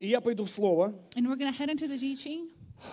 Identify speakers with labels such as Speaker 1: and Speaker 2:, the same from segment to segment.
Speaker 1: И я пойду в Слово.
Speaker 2: And we're going to head into the teaching.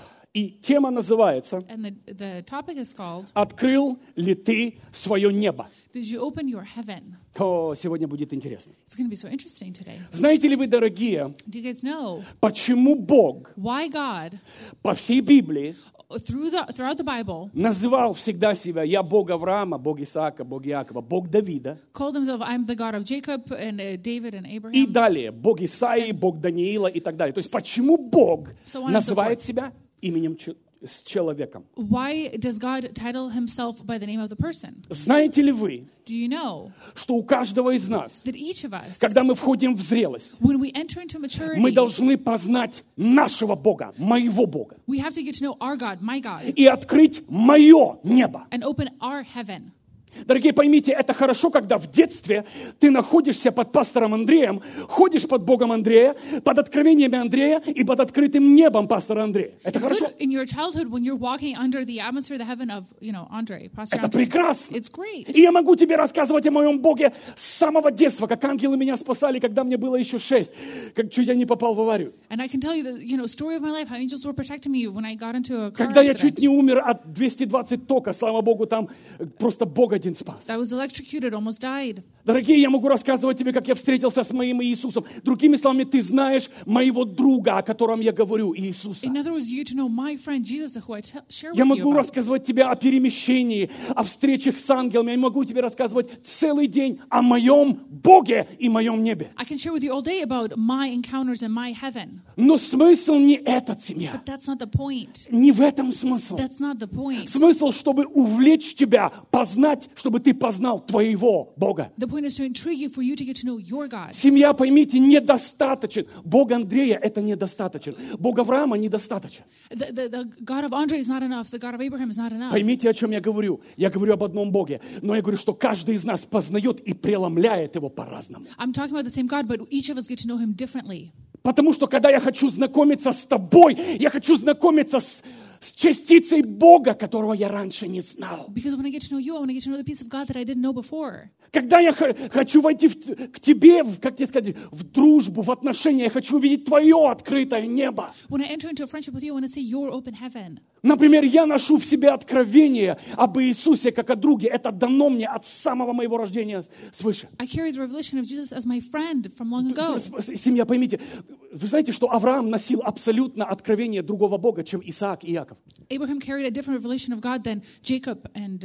Speaker 1: И тема называется
Speaker 2: And the topic is called,
Speaker 1: «Открыл ли ты свое небо?»
Speaker 2: Did you open your heaven?
Speaker 1: О, сегодня будет интересно.
Speaker 2: It's going to be so interesting today.
Speaker 1: Знаете ли вы, дорогие,
Speaker 2: Do you guys know
Speaker 1: почему Бог
Speaker 2: why God,
Speaker 1: по всей Библии
Speaker 2: throughout the Bible,
Speaker 1: называл всегда себя «Я Бог Авраама, Бог Исаака, Бог Иакова, Бог Давида»,
Speaker 2: called himself, I'm the God of Jacob and David and
Speaker 1: и
Speaker 2: Abraham?
Speaker 1: далее «Бог Исаии, Бог Даниила» и так далее. То есть почему Бог
Speaker 2: So on and so
Speaker 1: называет
Speaker 2: forth.
Speaker 1: себя именем с человеком?
Speaker 2: Why does God title himself by the name of the person?
Speaker 1: Знаете ли вы,
Speaker 2: Do you know
Speaker 1: что у каждого из нас,
Speaker 2: that each of us,
Speaker 1: когда мы входим в зрелость,
Speaker 2: when we enter into maturity,
Speaker 1: мы должны познать нашего Бога, моего Бога,
Speaker 2: we have to get to know our God, my God,
Speaker 1: и открыть мое небо?
Speaker 2: and open our heaven.
Speaker 1: Дорогие, поймите, это хорошо, когда в детстве ты находишься под пастором Андреем, ходишь под Богом Андрея, под откровениями Андрея и под открытым небом пастора Андрея. Это
Speaker 2: It's
Speaker 1: хорошо.
Speaker 2: good in your childhood when you're walking under the atmosphere, the heaven of, Andre, Pastor
Speaker 1: Это
Speaker 2: Andre.
Speaker 1: прекрасно.
Speaker 2: It's great.
Speaker 1: И я могу тебе рассказывать о моем Боге с самого детства, как ангелы меня спасали, когда мне было еще 6, как чуть я не попал в аварию.
Speaker 2: And I can tell you the, story of my life, how angels were protecting me when I got into a car
Speaker 1: Когда я чуть
Speaker 2: accident.
Speaker 1: не умер от 220 тока, слава Богу, там просто Бог один спас.
Speaker 2: I was electrocuted, almost died.
Speaker 1: Дорогие, я могу рассказывать тебе, как я встретился с моим Иисусом. Другими словами, ты знаешь моего друга, о котором я говорю, Иисуса.
Speaker 2: In other words, you get to know my friend Jesus, who I share
Speaker 1: Я
Speaker 2: with you
Speaker 1: могу
Speaker 2: about.
Speaker 1: рассказывать тебе о перемещении, о встречах с ангелами. Я могу тебе рассказывать целый день о моем Боге и моем небе.
Speaker 2: I can share with you all day about my encounters in my heaven.
Speaker 1: Но смысл не этот, семья.
Speaker 2: But that's not the point.
Speaker 1: Не в этом смысл.
Speaker 2: That's not the point.
Speaker 1: Смысл, чтобы увлечь тебя, познать, чтобы ты познал твоего Бога.
Speaker 2: The point is to intrigue you, for you to get to know your God.
Speaker 1: Семья, поймите, недостаточен. Бог Андрея – это недостаточен. Бог Авраама – недостаточен.
Speaker 2: The God of Andre is not enough. The God of Abraham is not enough.
Speaker 1: Поймите, о чем я говорю. Я говорю об одном Боге. Но я говорю, что каждый из нас познает и преломляет его по-разному.
Speaker 2: I'm talking about the same God, but each of us get to know him differently.
Speaker 1: Потому что, когда я хочу знакомиться с тобой, я хочу знакомиться с частицей Бога, которого я раньше не знал.
Speaker 2: Because when I get to know you, I want to get to know the piece of God that I didn't know before.
Speaker 1: Когда я хочу войти к тебе, как тебе сказать, в дружбу, в отношения, я хочу увидеть твое открытое небо.
Speaker 2: When I enter into a friendship with you, I want to see your open heaven.
Speaker 1: Например, я ношу в себе откровение об Иисусе как о друге. Это дано мне от самого моего рождения свыше.
Speaker 2: I carry the revelation of Jesus as my friend from long ago.
Speaker 1: Семья, поймите, вы знаете, что Авраам носил абсолютно откровение другого Бога, чем Исаак и Иаков.
Speaker 2: Abraham carried a different revelation of God than Jacob and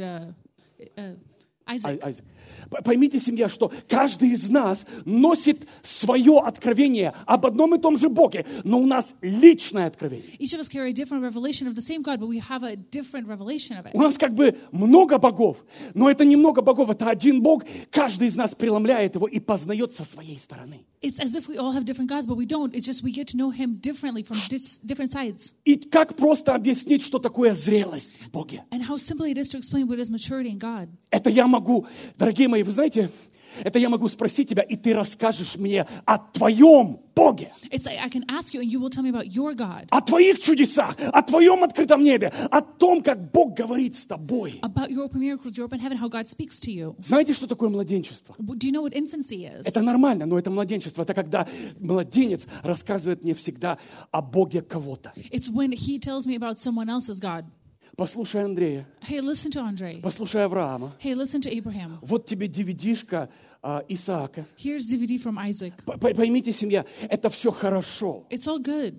Speaker 2: Isaac.
Speaker 1: Айзек. Поймите, семья, что каждый из нас носит свое откровение об одном и том же Боге, но у нас личное откровение.
Speaker 2: Each of us carry a different revelation of the same God, but we have a different revelation of it.
Speaker 1: У нас как бы много богов, но это не много богов, это один Бог. Каждый из нас преломляет его и познает со своей стороны.
Speaker 2: It's as if we all have different gods, but we don't. It's just we get to know him differently from different sides.
Speaker 1: И как просто объяснить, что такое зрелость в Боге?
Speaker 2: And how simply it is to explain what is maturity in God.
Speaker 1: Это я могу, дорогие мои, вы знаете, это я могу спросить тебя, и ты расскажешь мне о твоем Боге,
Speaker 2: It's like I can ask you and you will tell me about your God,
Speaker 1: о твоих чудесах, о твоем открытом небе, о том, как Бог говорит с тобой.
Speaker 2: about your open miracles, your open heaven, how God speaks to you.
Speaker 1: Знаете, что такое младенчество?
Speaker 2: Do you know what infancy is?
Speaker 1: Это нормально, но это младенчество. Это когда младенец рассказывает мне всегда о Боге кого-то.
Speaker 2: It's when he tells me about someone else's God.
Speaker 1: Послушай Андрея,
Speaker 2: Hey, listen to Andre.
Speaker 1: послушай Авраама.
Speaker 2: Hey, listen to Abraham.
Speaker 1: Вот тебе DVD-шка Исаака.
Speaker 2: Here's DVD from Isaac.
Speaker 1: Поймите, семья, это все хорошо.
Speaker 2: It's all good.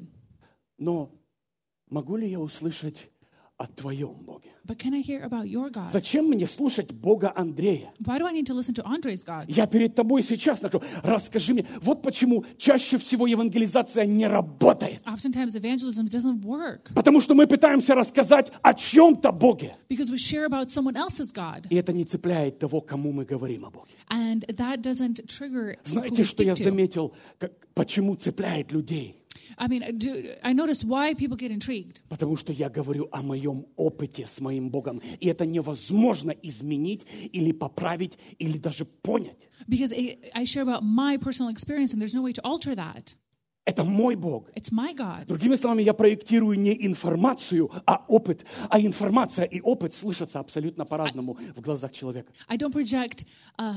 Speaker 1: Но могу ли я услышать о твоем Боге?
Speaker 2: But can I hear about your God?
Speaker 1: Зачем мне слушать Бога Андрея?
Speaker 2: Why do I need to listen to Andre's God?
Speaker 1: Я перед тобой сейчас нахожу. Расскажи мне. Вот почему чаще всего евангелизация не работает.
Speaker 2: Oftentimes evangelism doesn't work
Speaker 1: Потому что мы пытаемся рассказать о чем-то Боге.
Speaker 2: because we share about someone else's God.
Speaker 1: И это не цепляет того, кому мы говорим о Боге.
Speaker 2: And that doesn't trigger who
Speaker 1: Знаете,
Speaker 2: we
Speaker 1: что я
Speaker 2: speak to.
Speaker 1: заметил, почему цепляет людей?
Speaker 2: I mean, I notice why people get intrigued.
Speaker 1: Потому что я говорю о моем опыте с моим Богом. И это невозможно изменить или поправить, или даже понять.
Speaker 2: Because I share about my personal experience and there's no way to alter that.
Speaker 1: Это мой Бог.
Speaker 2: It's my God.
Speaker 1: Другими словами, я проектирую не информацию, а опыт. А информация и опыт слышатся абсолютно по-разному в глазах человека.
Speaker 2: I don't project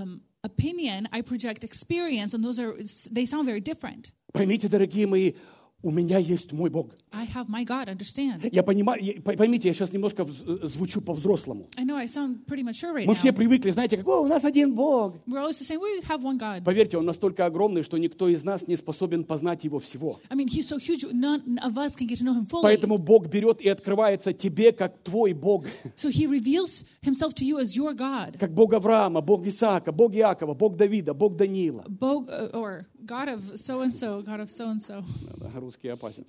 Speaker 2: opinion, I project experience, and they sound very different.
Speaker 1: Поймите, дорогие мои, У меня есть мой Бог.
Speaker 2: I have my God, understand?
Speaker 1: Я понимаю, поймите, я сейчас немножко звучу по-взрослому.
Speaker 2: I know I sound pretty mature right
Speaker 1: Мы все
Speaker 2: now.
Speaker 1: привыкли, знаете, как, у нас один Бог.
Speaker 2: We're always saying we have one God.
Speaker 1: Поверьте, Он настолько огромный, что никто из нас не способен познать Его всего.
Speaker 2: I mean, He's so huge, none of us can get to know Him fully.
Speaker 1: Поэтому Бог берет и открывается тебе, как твой Бог.
Speaker 2: So He reveals Himself to you as your God.
Speaker 1: Как Бог Авраама, Бог Исаака, Бог Иакова, Бог Давида, Бог Даниила.
Speaker 2: Or God of so-and-so, God of so-and-so.
Speaker 1: Русский опасен.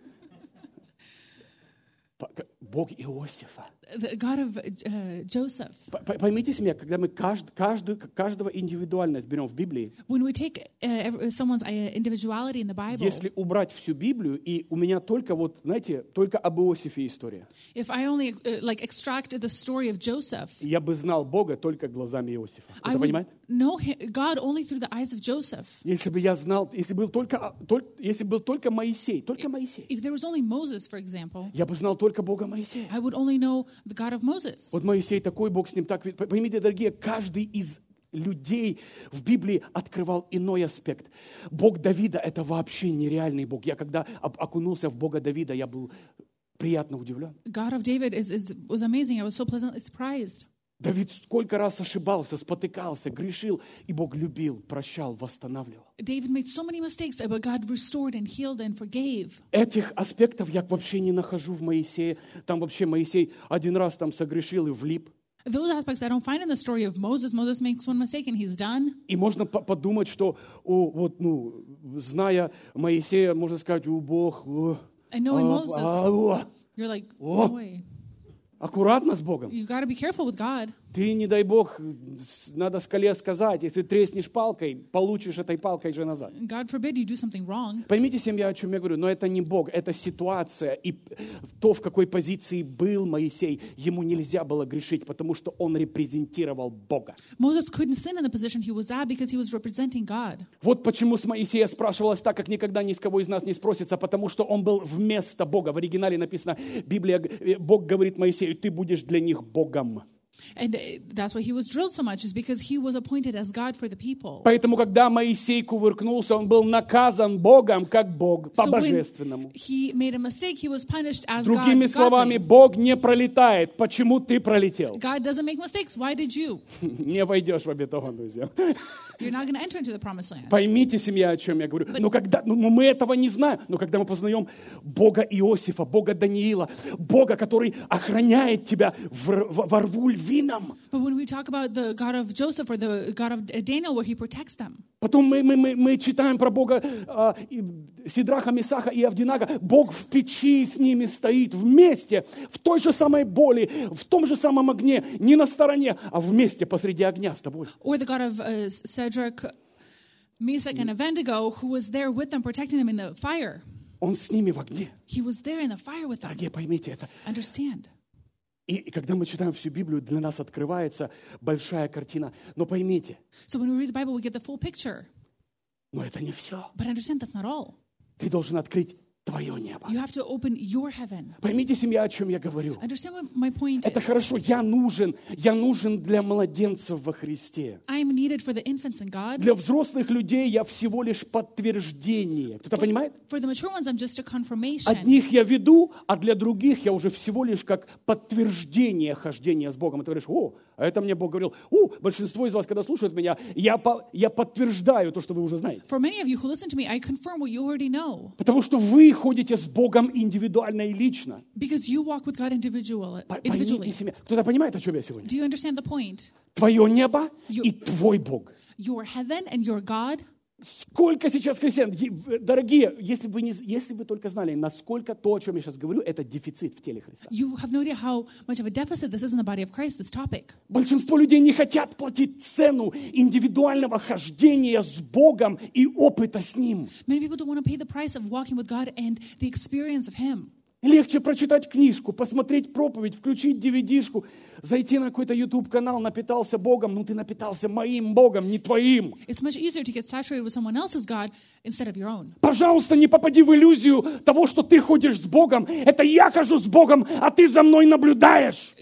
Speaker 1: Бог Иосифа.
Speaker 2: The God of Joseph.
Speaker 1: Поймите меня, когда мы каждого индивидуальность берем в Библии,
Speaker 2: When we take someone's individuality in the Bible,
Speaker 1: если убрать всю Библию, и у меня только, вот, знаете, только об Иосифе история,
Speaker 2: if I only extract the story of Joseph,
Speaker 1: я бы знал Бога только глазами Иосифа.
Speaker 2: I
Speaker 1: Кто
Speaker 2: would
Speaker 1: понимает?
Speaker 2: know God only through the eyes of Joseph.
Speaker 1: Если бы я знал, если был только Моисей,
Speaker 2: If there was only Moses, for example,
Speaker 1: я бы знал только Бога Моисея.
Speaker 2: I would only know the God of Moses.
Speaker 1: Вот Моисей такой, Бог с ним так. Поймите, дорогие, каждый из людей в Библии открывал иной аспект. Бог Давида — это вообще нереальный Бог. Я когда окунулся в Бога Давида, я был приятно удивлен.
Speaker 2: God of David was amazing. I was so pleasantly surprised.
Speaker 1: Давид сколько раз ошибался, спотыкался, грешил, и Бог любил, прощал, восстанавливал.
Speaker 2: David made so many mistakes, but God restored and healed and forgave.
Speaker 1: Этих аспектов я вообще не нахожу в Моисее. Там вообще Моисей один раз там согрешил и влип.
Speaker 2: Those aspects I don't find in the story of Moses. Moses makes one mistake and he's done.
Speaker 1: И можно подумать, что, зная Моисея, можно сказать, Бог...
Speaker 2: And knowing Moses, you're like, no way.
Speaker 1: Аккуратно с Богом.
Speaker 2: You got to be careful with God.
Speaker 1: Ты, не дай Бог, надо скале сказать, если треснешь палкой, получишь этой палкой же назад.
Speaker 2: God forbid you do something wrong.
Speaker 1: Поймите, семья, о чем я говорю, но это не Бог, это ситуация. И то, в какой позиции был Моисей, ему нельзя было грешить, потому что он репрезентировал Бога.
Speaker 2: Moses couldn't sin in the position he was at because he was representing God.
Speaker 1: Вот почему с Моисея спрашивалось так, как никогда ни с кого из нас не спросится, потому что он был вместо Бога. В оригинале написано, Библия, Бог говорит Моисею, ты будешь для них Богом.
Speaker 2: And that's why he was drilled so much, is because he was appointed as God for the people.
Speaker 1: Поэтому, когда Моисей кувыркнулся, он был наказан Богом, как Бог, по-божественному.
Speaker 2: He made a mistake, he was punished as
Speaker 1: Другими
Speaker 2: God.
Speaker 1: словами, Бог не пролетает. Почему ты пролетел?
Speaker 2: God doesn't make mistakes. Why did you?
Speaker 1: Не войдешь в обетованную друзья.
Speaker 2: You're not going to enter into the promised land.
Speaker 1: Поймите, семья, о чем я говорю. Но мы этого не знаем. Но когда мы познаем Бога Иосифа, Бога Даниила, Бога, который охраняет тебя во рву львином.
Speaker 2: But when we talk about the God of Joseph or the God of Daniel, where he protects them.
Speaker 1: Потом мы читаем про Бога Сидраха, Месаха и Авдинага. Бог в печи с ними стоит вместе, в той же самой боли, в том же самом огне, не на стороне, а вместе посреди огня с тобой.
Speaker 2: Or the God of Shadrach, Meshach, and Abednego, who was there with them, protecting them in the fire.
Speaker 1: Он с ними в огне.
Speaker 2: He was there in the fire with them.
Speaker 1: Дорогие, поймите это.
Speaker 2: Understand.
Speaker 1: И когда мы читаем всю Библию, для нас открывается большая картина. Но поймите.
Speaker 2: So when we read the Bible, we get the full picture.
Speaker 1: Но это не все.
Speaker 2: But understand, that's not all.
Speaker 1: Ты должен открыть твое небо.
Speaker 2: You have to open your heaven.
Speaker 1: Поймите, семья, о чем я говорю.
Speaker 2: Understand what my point
Speaker 1: Это
Speaker 2: is.
Speaker 1: хорошо, я нужен для младенцев во Христе.
Speaker 2: I am needed for the infants in God.
Speaker 1: Для взрослых людей я всего лишь подтверждение. Кто-то понимает?
Speaker 2: For the mature ones, I'm just a confirmation.
Speaker 1: Одних я веду, а для других я уже всего лишь как подтверждение хождения с Богом. И ты говоришь, а это мне Бог говорил. Большинство из вас, когда слушают меня, я подтверждаю то, что вы уже знаете.
Speaker 2: For many of you who listen to me, I confirm what you already know.
Speaker 1: Потому что вы ходите с Богом индивидуально и лично.
Speaker 2: Because you walk with God individually.
Speaker 1: Поймите себя. Кто-то понимает, о чем я сегодня?
Speaker 2: Do you understand the point?
Speaker 1: Твое небо и твой Бог.
Speaker 2: Your heaven and your God.
Speaker 1: Сколько сейчас христиан, дорогие, если вы только знали, насколько то, о чем я сейчас говорю, это дефицит в теле Христа.
Speaker 2: You have no idea how much of a deficit this is in the body of Christ, this topic.
Speaker 1: Большинство людей не хотят платить цену индивидуального хождения с Богом и опыта с Ним.
Speaker 2: Many people don't want to pay the price of walking with God and the experience of Him.
Speaker 1: Легче прочитать книжку, посмотреть проповедь, включить DVD-шку, зайти на какой-то YouTube-канал, напитался Богом. Ну, ты напитался моим Богом, не твоим.
Speaker 2: It's much easier to get saturated with someone else's God instead of your own.
Speaker 1: Пожалуйста, не попади в иллюзию того, что ты ходишь с Богом. Это я хожу с Богом, а ты за мной наблюдаешь.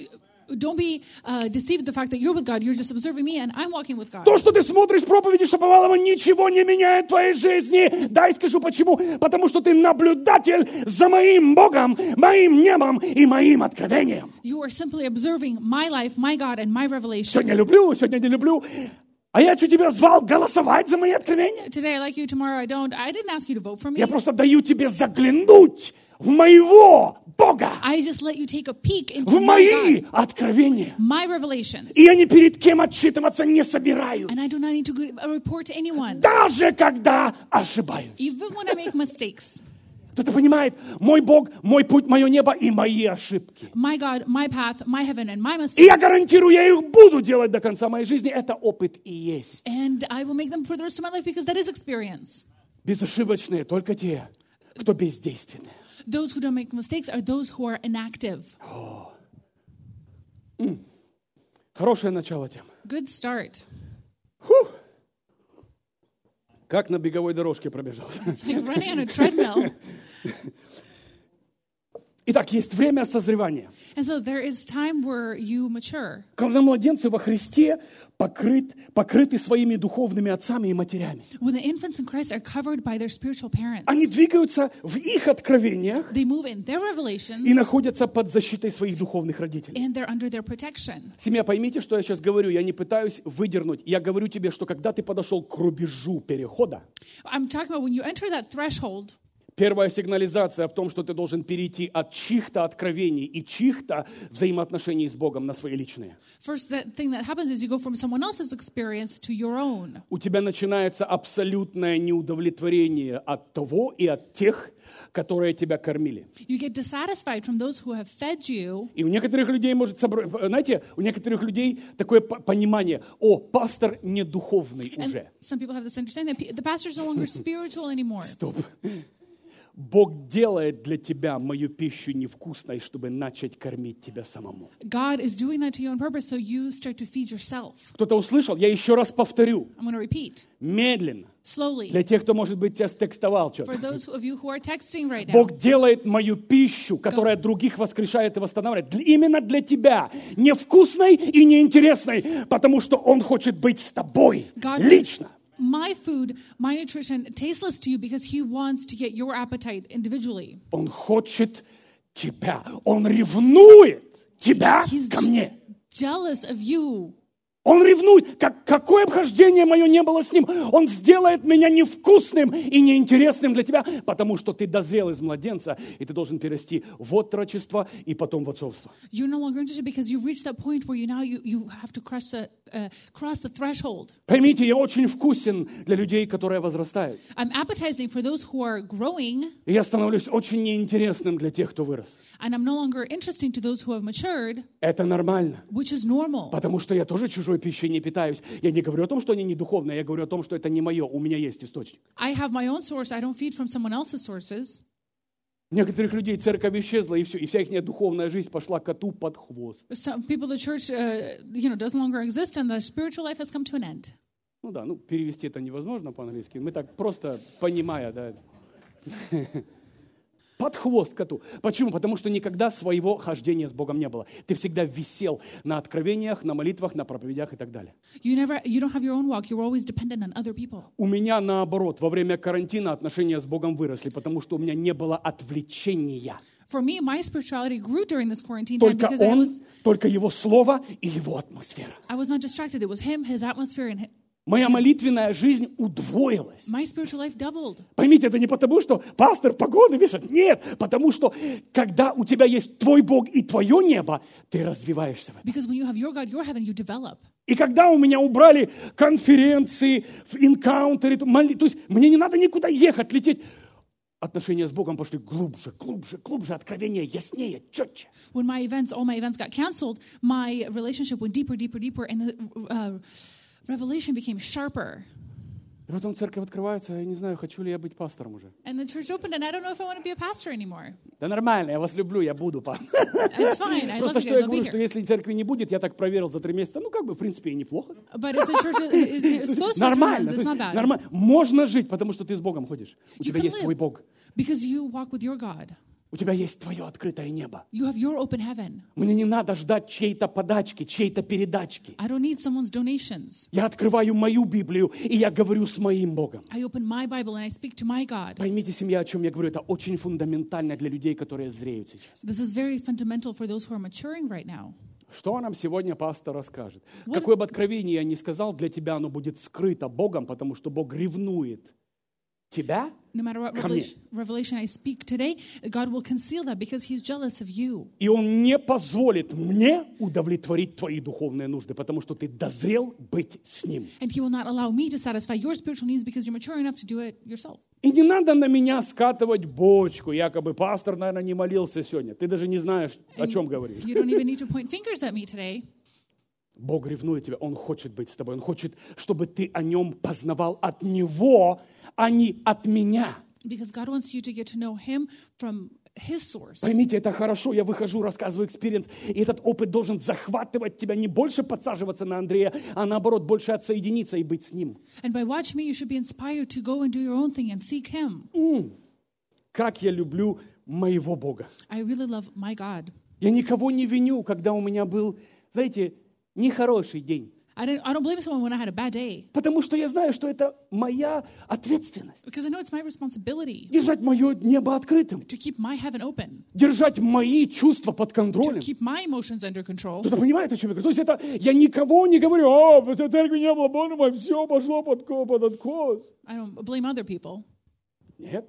Speaker 2: Don't be deceived the fact that you're with God. You're just observing me and I'm walking with God.
Speaker 1: То, что ты смотришь проповеди Шаповалова, ничего не меняет в твоей жизни. Дай скажу почему. Потому что ты наблюдатель за моим Богом, моим небом и моим откровением.
Speaker 2: You are simply observing my life, my God, and my revelation.
Speaker 1: Сегодня люблю, сегодня не люблю. А я что тебя звал голосовать за мои откровения?
Speaker 2: Today I like you, tomorrow I don't. I didn't ask you to vote for me.
Speaker 1: Я просто даю тебе заглянуть в моего Бога,
Speaker 2: I just let you take a peek into
Speaker 1: в
Speaker 2: my
Speaker 1: мои
Speaker 2: God,
Speaker 1: откровения.
Speaker 2: my revelations.
Speaker 1: И я ни перед кем отчитываться не собираюсь,
Speaker 2: And I do not need to report to anyone,
Speaker 1: даже когда ошибаюсь.
Speaker 2: even when I make mistakes.
Speaker 1: Кто-то понимает, мой Бог, мой путь, мое небо и мои ошибки.
Speaker 2: My God, my path, my heaven, and my
Speaker 1: И я
Speaker 2: mistakes.
Speaker 1: гарантирую, я их буду делать до конца моей жизни. Это опыт и есть.
Speaker 2: And I will make them for the rest of my life because that is experience.
Speaker 1: Безошибочные только те, кто бездейственны.
Speaker 2: Those who don't make mistakes are those who are inactive.
Speaker 1: Хорошее начало темы.
Speaker 2: Good start.
Speaker 1: Как на беговой дорожке пробежал.
Speaker 2: It's like running on a treadmill.
Speaker 1: Итак, есть время созревания.
Speaker 2: And so there is time where you mature.
Speaker 1: Когда младенцы во Христе покрыты своими духовными отцами и матерями.
Speaker 2: When the infants in Christ are covered by their spiritual parents,
Speaker 1: Они двигаются в их откровениях
Speaker 2: they move in their revelations
Speaker 1: и находятся под защитой своих духовных родителей.
Speaker 2: and they're under their protection.
Speaker 1: Семья, поймите, что я сейчас говорю. Я не пытаюсь выдернуть. Я говорю тебе, что когда ты подошел к рубежу перехода,
Speaker 2: I'm talking about when you enter that threshold,
Speaker 1: первая сигнализация в том, что ты должен перейти от чьих-то откровений и чьих-то взаимоотношений с Богом на свои личные.
Speaker 2: first thing that happens is you go from someone else's experience to your own.
Speaker 1: У тебя начинается абсолютное неудовлетворение от того и от тех, которые тебя кормили.
Speaker 2: You get dissatisfied from those who have fed you.
Speaker 1: И у некоторых людей может знаете, у некоторых людей такое понимание: о, пастор не духовный
Speaker 2: And
Speaker 1: уже.
Speaker 2: some people have this understanding that the pastor is no longer spiritual anymore.
Speaker 1: Стоп. Бог делает для тебя мою пищу невкусной, чтобы начать кормить тебя самому.
Speaker 2: God is doing that to you on purpose, so you start to feed yourself.
Speaker 1: Кто-то услышал? Я еще раз повторю.
Speaker 2: I'm going to repeat.
Speaker 1: Медленно.
Speaker 2: Slowly.
Speaker 1: Для тех, кто, может быть, тебя стекстовал
Speaker 2: For
Speaker 1: что-то.
Speaker 2: those of you who are texting right now.
Speaker 1: Бог делает мою пищу, которая других воскрешает и восстанавливает, именно для тебя, невкусной и неинтересной, потому что Он хочет быть с тобой
Speaker 2: God
Speaker 1: лично.
Speaker 2: My food, my nutrition, tasteless to you because He wants to get your appetite individually.
Speaker 1: Он хочет тебя. Он ревнует тебя
Speaker 2: He's
Speaker 1: ко мне.
Speaker 2: jealous of you.
Speaker 1: Он ревнует. Какое обхождение мое не было с ним. Он сделает меня невкусным и неинтересным для тебя, потому что ты дозрел из младенца, и ты должен перейти в отрочество и потом в отцовство.
Speaker 2: You're no longer interested because you've reached that point where you have to cross the threshold.
Speaker 1: Поймите, я очень вкусен для людей, которые возрастают.
Speaker 2: I'm appetizing for those who are growing,
Speaker 1: И я становлюсь очень неинтересным для тех, кто вырос.
Speaker 2: and I'm no longer interesting to those who have matured,
Speaker 1: Это нормально,
Speaker 2: which is normal.
Speaker 1: потому что я тоже чужой пищей не питаюсь. Я не говорю о том, что они не духовные, я говорю о том, что это не мое, у меня есть источник.
Speaker 2: I have my own source. I don't feed from someone else's sources.
Speaker 1: У некоторых людей церковь исчезла, и все, и вся их духовная жизнь пошла коту под хвост.
Speaker 2: Some people, the church, doesn't longer exist, and the spiritual life has come to an end.
Speaker 1: Ну да, перевести это невозможно по-английски. Мы так просто понимая, да. Под хвост коту. Почему? Потому что никогда своего хождения с Богом не было. Ты всегда висел на откровениях, на молитвах, на проповедях и так далее.
Speaker 2: You don't have your own walk. You're always dependent on other people.
Speaker 1: У меня наоборот, во время карантина отношения с Богом выросли, потому что у меня не было отвлечения.
Speaker 2: For me, my spirituality grew during this quarantine time
Speaker 1: Только
Speaker 2: because
Speaker 1: Он, только Его Слово и Его атмосфера.
Speaker 2: I was not distracted. It was Him, His atmosphere, and
Speaker 1: Моя молитвенная жизнь удвоилась.
Speaker 2: my spiritual life doubled.
Speaker 1: Поймите, это не потому, что пастор погоны вешает. Нет, потому что когда у тебя есть твой Бог и твое небо, ты развиваешься в этом.
Speaker 2: Because when you have your God, your heaven, you develop.
Speaker 1: И когда у меня убрали конференции, энкаунтеры, то есть мне не надо никуда ехать, лететь. Отношения с Богом пошли глубже, глубже, глубже, откровение яснее, четче.
Speaker 2: When all my events got canceled, my relationship went deeper, deeper, deeper, and the revelation became sharper.
Speaker 1: И потом церковь открывается, я не знаю, хочу ли я быть пастором уже.
Speaker 2: And the church opened, and I don't know if I want to be a pastor anymore.
Speaker 1: Да нормально, я вас люблю, я буду пастором.
Speaker 2: It's fine. I love
Speaker 1: Просто
Speaker 2: you
Speaker 1: что
Speaker 2: guys.
Speaker 1: я
Speaker 2: I'll be
Speaker 1: говорю, что
Speaker 2: here.
Speaker 1: если церкви не будет, я так проверил за 3 месяца, в принципе, и неплохо.
Speaker 2: But if the church is closed for 3
Speaker 1: Нормально,
Speaker 2: months, it's not bad.
Speaker 1: нормально. Можно жить, потому что ты с Богом ходишь. У
Speaker 2: You
Speaker 1: тебя
Speaker 2: can
Speaker 1: есть твой
Speaker 2: live
Speaker 1: Бог.
Speaker 2: because you walk with your God.
Speaker 1: У тебя есть твое открытое небо.
Speaker 2: You have your open heaven.
Speaker 1: Мне не надо ждать чьей-то подачки, чьей-то передачки.
Speaker 2: I don't need someone's donations.
Speaker 1: Я открываю мою Библию, и я говорю с моим Богом.
Speaker 2: I open my Bible and I speak to my God.
Speaker 1: Поймите, семья, о чем я говорю, это очень фундаментально для людей, которые зреют сейчас.
Speaker 2: This is very fundamental for those who are maturing right now.
Speaker 1: Что нам сегодня пастор расскажет? Какое бы откровение я ни сказал, для тебя оно будет скрыто Богом, потому что Бог ревнует тебя.
Speaker 2: No matter what revelation I speak today, God will conceal that because He's jealous of you.
Speaker 1: И Он не позволит мне удовлетворить твои духовные нужды, потому что ты дозрел быть с Ним.
Speaker 2: And He will not allow me to satisfy your spiritual needs because you're mature enough to do it yourself.
Speaker 1: И не надо на меня скатывать бочку, якобы пастор, наверное, не молился сегодня. Ты даже не знаешь, о чем говоришь.
Speaker 2: You don't even need to point fingers at me today.
Speaker 1: Бог ревнует тебя, Он хочет быть с тобой, Он хочет, чтобы ты о Нем познавал от Него, а не от меня.
Speaker 2: Because God wants you to get to know Him from His source.
Speaker 1: Поймите, это хорошо, я выхожу, рассказываю экспириенс, и этот опыт должен захватывать тебя, не больше подсаживаться на Андрея, а наоборот, больше отсоединиться и быть с Ним.
Speaker 2: And by watching me, you should be inspired to go and do your own thing and seek Him.
Speaker 1: Как я люблю моего Бога.
Speaker 2: I really love my God.
Speaker 1: Я никого не виню, когда у меня был, знаете, нехороший день.
Speaker 2: I don't blame someone when I had a bad day.
Speaker 1: Потому что я знаю, что это моя ответственность.
Speaker 2: Because I know it's my responsibility
Speaker 1: Держать мое небо открытым.
Speaker 2: to keep my heaven open.
Speaker 1: Держать мои чувства под
Speaker 2: To
Speaker 1: контролем.
Speaker 2: keep my emotions under control.
Speaker 1: Кто-то понимает, о чем я говорю? То есть это я никого не говорю, в церкви не было, Боже мой, все пошло под откос.
Speaker 2: I don't blame other people.
Speaker 1: Нет.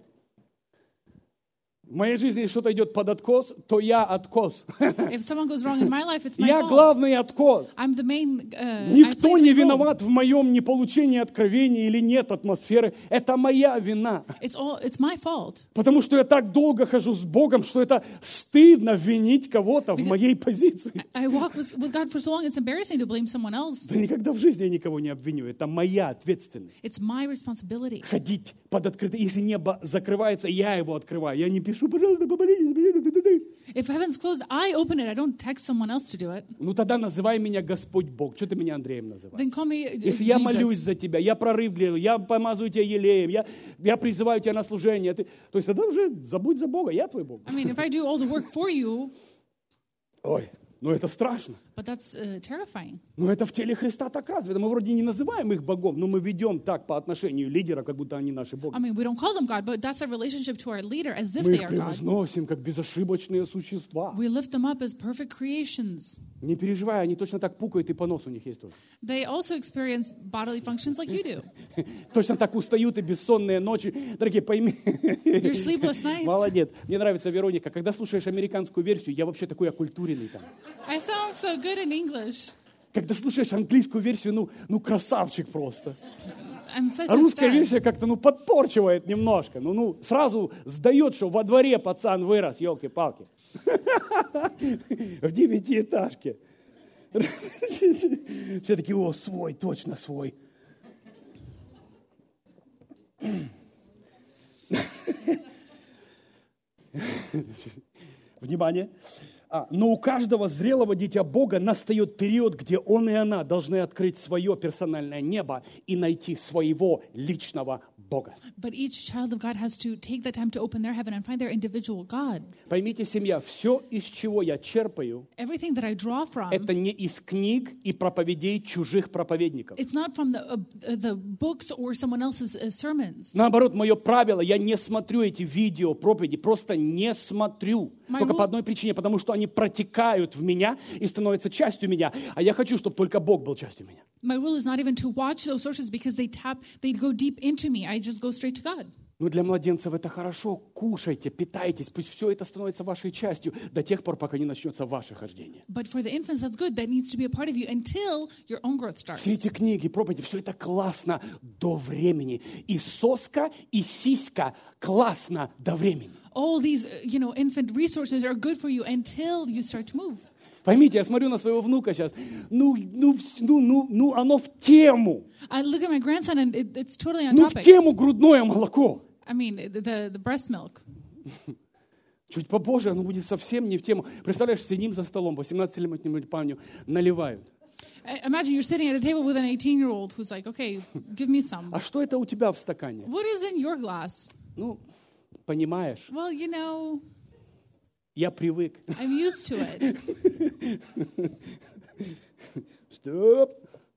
Speaker 1: В моей жизни что-то идет под откос, то я откос.
Speaker 2: If someone goes wrong in my life, it's my
Speaker 1: Я
Speaker 2: fault.
Speaker 1: главный откос.
Speaker 2: I'm the main.
Speaker 1: Никто не виноват в моем неполучении откровения или нет атмосферы. Это моя вина.
Speaker 2: It's my fault.
Speaker 1: Потому что я так долго хожу с Богом, что это стыдно винить кого-то в моей позиции.
Speaker 2: I walk with God for so long, it's embarrassing to blame someone else.
Speaker 1: Да никогда в жизни я никого не обвиню. Это моя ответственность.
Speaker 2: It's my responsibility.
Speaker 1: Ходить под открытым. Если небо закрывается, я его открываю. Я не пишу, пожалуйста, помолитесь.
Speaker 2: If heaven's closed, I open it. I don't text someone else to do it.
Speaker 1: Ну тогда называй меня Господь Бог. Что ты меня Андреем называешь?
Speaker 2: Then call me
Speaker 1: Если я молюсь
Speaker 2: Jesus.
Speaker 1: за тебя, я прорыв делаю, я помазываю тебя елеем, я призываю тебя на служение, то есть тогда уже забудь за Бога, я твой Бог.
Speaker 2: I mean, if I do all the work for you,
Speaker 1: Ой, ну это страшно.
Speaker 2: but that's terrifying.
Speaker 1: Но это в теле Христа так развито. Мы вроде не называем их богом, но мы ведем так по отношению лидера, как будто они наши боги.
Speaker 2: I mean, we don't call them God, but that's our relationship to our leader as if
Speaker 1: Мы
Speaker 2: they
Speaker 1: их
Speaker 2: are God.
Speaker 1: превозносим как безошибочные существа.
Speaker 2: We lift them up as perfect creations.
Speaker 1: Не переживай, они точно так пукают, и понос у них есть тоже.
Speaker 2: They also experience bodily functions like you do.
Speaker 1: Точно так устают и бессонные ночи. Дорогие, пойми.
Speaker 2: Your sleepless nights.
Speaker 1: Молодец. Мне нравится Вероника. Когда слушаешь американскую версию, я вообще такой окультуренный там.
Speaker 2: I sound so good in English.
Speaker 1: Когда слушаешь английскую версию, ну красавчик просто.
Speaker 2: I'm such
Speaker 1: А
Speaker 2: a
Speaker 1: русская
Speaker 2: star.
Speaker 1: версия как-то, подпорчивает немножко. Ну, сразу сдает, что во дворе пацан вырос, елки-палки. В 9-этажке. Все такие, свой, точно свой. Внимание. Но у каждого зрелого дитя Бога настает период, где он и она должны открыть свое персональное небо и найти своего личного Бога.
Speaker 2: But each child of God has to take the time to open their heaven and find their individual God.
Speaker 1: Поймите, семья, все, из чего я черпаю,
Speaker 2: Everything that I draw from,
Speaker 1: это не из книг и проповедей чужих проповедников.
Speaker 2: it's not from the books or someone else's sermons.
Speaker 1: Наоборот, мое правило, я не смотрю эти видео, проповеди, просто не смотрю. Только по одной причине, потому что они протекают в меня и становятся частью меня. А я хочу, чтобы только Бог был частью меня.
Speaker 2: My rule is not even to watch those sources because they go deep into me. I just go straight to God.
Speaker 1: Ну, для младенцев это хорошо. Кушайте, питайтесь. Пусть все это становится вашей частью до тех пор, пока не начнется ваше хождение.
Speaker 2: But for the infants, that's good. That needs to be a part of you until your own growth starts.
Speaker 1: Все эти книги, проповеди, все это классно до времени. И соска, и сиська классно до времени.
Speaker 2: All these, infant resources are good for you until you start to move.
Speaker 1: Поймите, я смотрю на своего внука сейчас. Оно в тему.
Speaker 2: I look at my grandson and it's totally on
Speaker 1: В
Speaker 2: topic.
Speaker 1: тему грудное молоко.
Speaker 2: I mean, the breast milk.
Speaker 1: Чуть попозже оно будет совсем не в тему. Представляешь, сидим за столом, 18-летнему парню наливают.
Speaker 2: Imagine you're sitting at a table with an 18-year-old who's like, okay, give me some.
Speaker 1: А что это у тебя в стакане?
Speaker 2: What is in your glass?
Speaker 1: Понимаешь.
Speaker 2: Well,
Speaker 1: Я привык.
Speaker 2: I'm used to it.
Speaker 1: Стоп.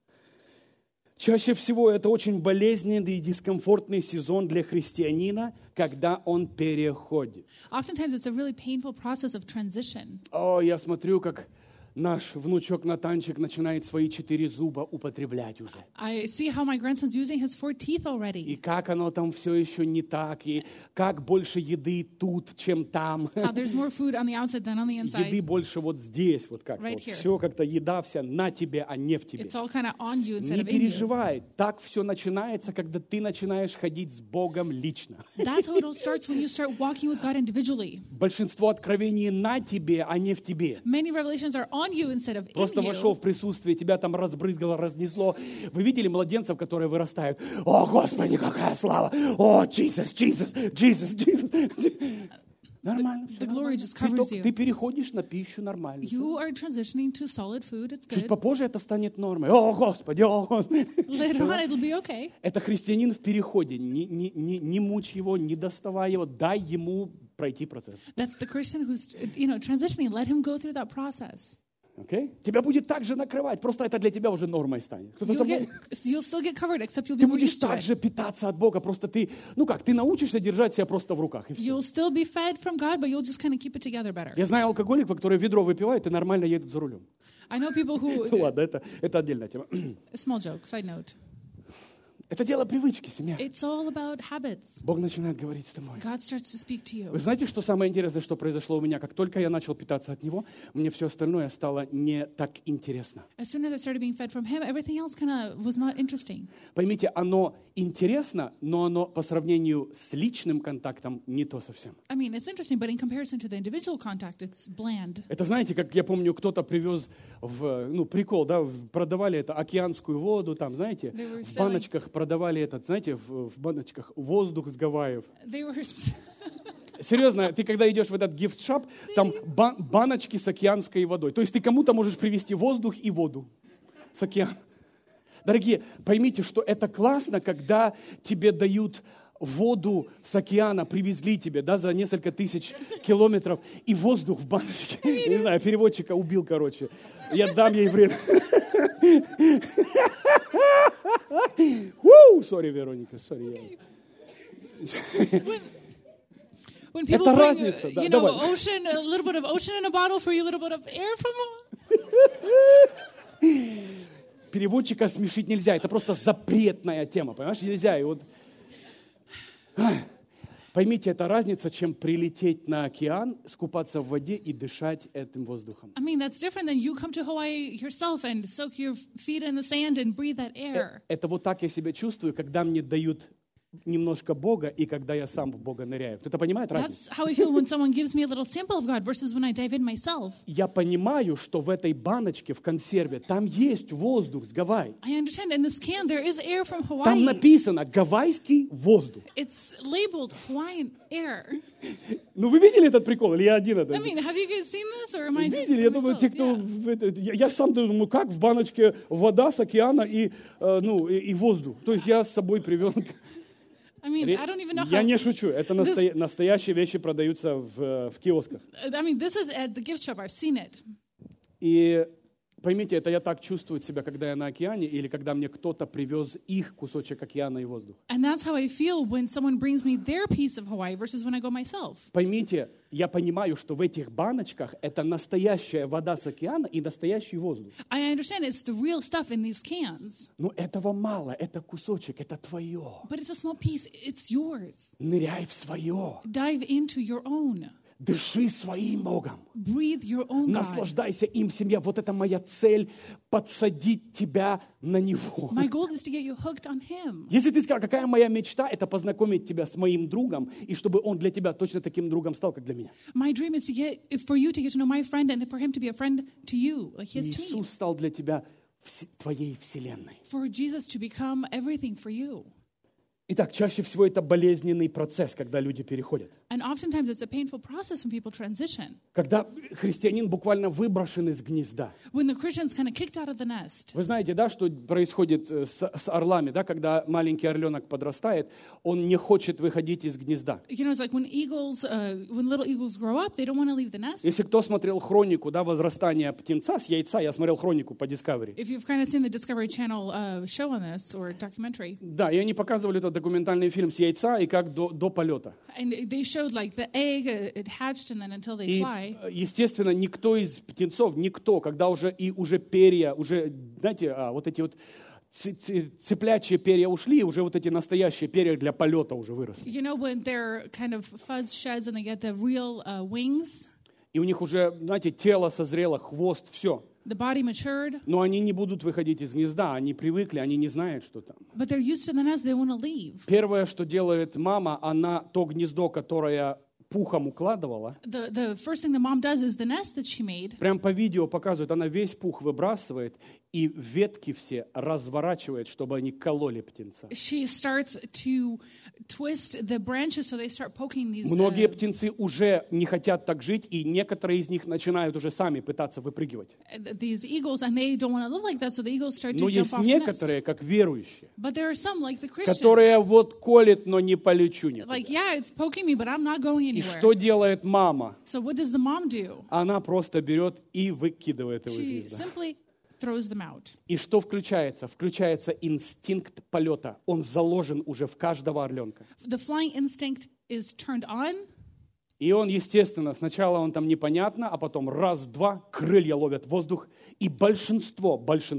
Speaker 1: Чаще всего это очень болезненный и дискомфортный сезон для христианина, когда он переходит.
Speaker 2: Oftentimes, it's a really painful process of transition.
Speaker 1: О, я смотрю, как наш внучок Натанчик начинает свои 4 зуба употреблять уже.
Speaker 2: I see how my grandson's using his 4 teeth
Speaker 1: И
Speaker 2: already.
Speaker 1: как оно там все еще не так, и как больше еды тут, чем там.
Speaker 2: How there's more food on the outside than on the
Speaker 1: Еды
Speaker 2: inside.
Speaker 1: больше вот здесь, вот как-то.
Speaker 2: Right
Speaker 1: Вот
Speaker 2: here.
Speaker 1: все как-то еда вся на тебе, а не в тебе.
Speaker 2: It's all kind of on you instead
Speaker 1: Не
Speaker 2: of in you.
Speaker 1: переживай, так все начинается, когда ты начинаешь ходить с Богом лично.
Speaker 2: That's how it all starts when you start walking with God individually.
Speaker 1: Большинство откровений на тебе, а не в тебе.
Speaker 2: Many revelations are on you instead of in
Speaker 1: Просто вошел
Speaker 2: you.
Speaker 1: в присутствие, тебя там разбрызгало, разнесло. Вы видели младенцев, которые вырастают? О, Господи, какая слава! О, Jesus, Jesus, Jesus, Jesus. Нормально.
Speaker 2: The glory just covers you.
Speaker 1: Ты переходишь на пищу нормально.
Speaker 2: You are transitioning to solid food. It's
Speaker 1: Чуть
Speaker 2: good.
Speaker 1: попозже это станет нормой. О, Господи, о, Господи.
Speaker 2: Later on, it'll be okay.
Speaker 1: Это христианин в переходе. Не мучь его, не доставай его. Дай ему пройти процесс.
Speaker 2: That's the Christian who's, transitioning. Let him go through that process.
Speaker 1: Okay? Тебя будет так же накрывать. Просто это для тебя уже нормой станет. Кто-то
Speaker 2: You'll still get covered, except you'll be
Speaker 1: Ты
Speaker 2: more
Speaker 1: будешь
Speaker 2: used to
Speaker 1: так
Speaker 2: it.
Speaker 1: же питаться от Бога. Просто ты научишься держать себя просто в руках. И все.
Speaker 2: You'll still be fed from God, but you'll just kind of keep it together better.
Speaker 1: Я знаю алкоголиков, которые ведро выпивают и нормально едут за рулем.
Speaker 2: I know people who,
Speaker 1: Ну ладно, это отдельная тема.
Speaker 2: a small joke, side note.
Speaker 1: Это дело привычки, семья.
Speaker 2: It's all about habits.
Speaker 1: Бог начинает говорить с тобой.
Speaker 2: God starts to speak to
Speaker 1: Вы
Speaker 2: you.
Speaker 1: знаете, что самое интересное, что произошло у меня? Как только я начал питаться от Него, мне все остальное стало не так интересно.
Speaker 2: As soon as I started being fed from Him, everything else kind of was not interesting.
Speaker 1: Поймите, оно интересно, но оно по сравнению с личным контактом не то совсем.
Speaker 2: I mean, it's interesting, but in comparison to the individual contact, it's bland.
Speaker 1: Это знаете, как я помню, кто-то привез прикол, да, продавали это океанскую воду, там, знаете,
Speaker 2: They were
Speaker 1: в баночках продавали этот, знаете, в баночках воздух с Гавайев.
Speaker 2: They were...
Speaker 1: Серьезно, ты когда идешь в этот гифт-шоп, там баночки с океанской водой. То есть ты кому-то можешь привезти воздух и воду с океана. Дорогие, поймите, что это классно, когда тебе дают воду с океана, привезли тебе, да, за несколько тысяч километров, и воздух в баночке. Я не знаю, переводчика убил, короче. Я дам ей время. Сори, Вероника, сори.
Speaker 2: When people
Speaker 1: Это
Speaker 2: bring,
Speaker 1: разница, да, давай.
Speaker 2: ocean, a little bit of ocean in a bottle for you, a little bit of air from
Speaker 1: Переводчика смешить нельзя, это просто запретная тема, понимаешь, нельзя. И вот... Поймите, это разница, чем прилететь на океан, скупаться в воде и дышать этим воздухом.
Speaker 2: I mean, that's different than you come to Hawaii yourself and soak your feet in the sand and breathe that air.
Speaker 1: Это вот так я себя чувствую, когда мне дают немножко Бога и когда я сам в Бога ныряю. Кто-то понимает разницу?
Speaker 2: That's how I feel when someone gives me a little sample of God versus when I dive in myself.
Speaker 1: Я понимаю, что в этой баночке, в консерве, там есть воздух с Гавайи.
Speaker 2: I understand in this can there is air from
Speaker 1: Там
Speaker 2: Hawaii.
Speaker 1: написано «гавайский воздух».
Speaker 2: It's labeled Hawaiian air.
Speaker 1: Ну, вы видели этот прикол? Или я один это?
Speaker 2: I mean, have you guys seen this or am I just
Speaker 1: Видели? Я думаю, те, кто... Я сам думаю, как в баночке вода с океана и воздух. То есть я с собой привел...
Speaker 2: I mean, I don't even know
Speaker 1: Я
Speaker 2: how...
Speaker 1: не шучу. Это настоящие вещи продаются в киосках.
Speaker 2: I mean, this is at the gift shop. I've seen it.
Speaker 1: И поймите, это я так чувствую себя, когда я на океане, или когда мне кто-то привез их кусочек океана и воздух.
Speaker 2: And that's how I feel when someone brings me their piece of Hawaii versus when I go myself.
Speaker 1: Поймите, я понимаю, что в этих баночках это настоящая вода с океана и настоящий воздух.
Speaker 2: I understand it's the real stuff in these cans.
Speaker 1: Но этого мало, это кусочек, это твое.
Speaker 2: But it's a small piece. It's yours.
Speaker 1: Ныряй в свое.
Speaker 2: Dive into your own.
Speaker 1: Дыши своим Богом.
Speaker 2: Breathe your own God.
Speaker 1: Наслаждайся им, семья. Вот это моя цель — подсадить тебя на Него.
Speaker 2: My goal is to get you hooked on Him.
Speaker 1: Если ты сказал, какая моя мечта, это познакомить тебя с моим другом, и чтобы он для тебя точно таким другом стал, как для меня.
Speaker 2: My dream is for you to get to know my friend and for him to be a friend to you, like he is to me.
Speaker 1: Иисус стал для тебя твоей вселенной.
Speaker 2: For Jesus to become everything for you.
Speaker 1: Итак, чаще всего это болезненный процесс, когда люди переходят.
Speaker 2: And oftentimes it's a painful process when people transition.
Speaker 1: Когда христианин буквально выброшен из гнезда.
Speaker 2: When the Christian's kind of kicked out of the nest.
Speaker 1: Вы знаете, да, что происходит с орлами, да, когда маленький орленок подрастает, он не хочет выходить из гнезда.
Speaker 2: You know, it's like when little eagles grow up, they don't want to leave the nest.
Speaker 1: Если кто смотрел хронику, да, возрастания птенца с яйца, я смотрел хронику по Discovery.
Speaker 2: If you've kind of seen the Discovery Channel show on this or documentary.
Speaker 1: Да, и они показывали этот документальный фильм с яйца и как до полета.
Speaker 2: And they showed like the egg, it hatched and then until they
Speaker 1: И,
Speaker 2: fly.
Speaker 1: естественно, никто из птенцов, когда уже перья, уже, знаете, вот эти вот цыплячьи перья ушли, уже вот эти настоящие перья для полета уже выросли.
Speaker 2: You know, when their kind of fuzz sheds and they get the real wings.
Speaker 1: И у них уже, знаете, тело созрело, хвост, все.
Speaker 2: The body matured.
Speaker 1: Но они не будут выходить из гнезда, они привыкли, они не знают, что там.
Speaker 2: But they're used to the nest, they want to leave.
Speaker 1: Первое, что делает мама, она то гнездо, которое пухом укладывала,
Speaker 2: The first thing the mom does is the nest that she made.
Speaker 1: прям по видео показывает, она весь пух выбрасывает и ветки все разворачивает, чтобы они кололи птенца.
Speaker 2: She starts to twist the branches so they start poking these.
Speaker 1: Многие птенцы уже не хотят так жить, и некоторые из них начинают уже сами пытаться выпрыгивать.
Speaker 2: These eagles, and they don't want to live like that, so the eagles start
Speaker 1: Но
Speaker 2: to jump
Speaker 1: есть
Speaker 2: off the nest.
Speaker 1: некоторые, как верующие,
Speaker 2: But there are some, like the Christians,
Speaker 1: которые вот колет, но не полечу никуда.
Speaker 2: like, yeah, it's poking me, but I'm not going
Speaker 1: И
Speaker 2: anywhere.
Speaker 1: что делает мама?
Speaker 2: So what does the mom do?
Speaker 1: Она просто берет и выкидывает его из
Speaker 2: She
Speaker 1: гнезда.
Speaker 2: simply throws them out.
Speaker 1: И что включается? Включается инстинкт полета. Он заложен уже в каждого орленка.
Speaker 2: The flying instinct is turned on.
Speaker 1: И он, естественно, сначала он там непонятно, а потом раз-два, крылья ловят воздух. И большинство,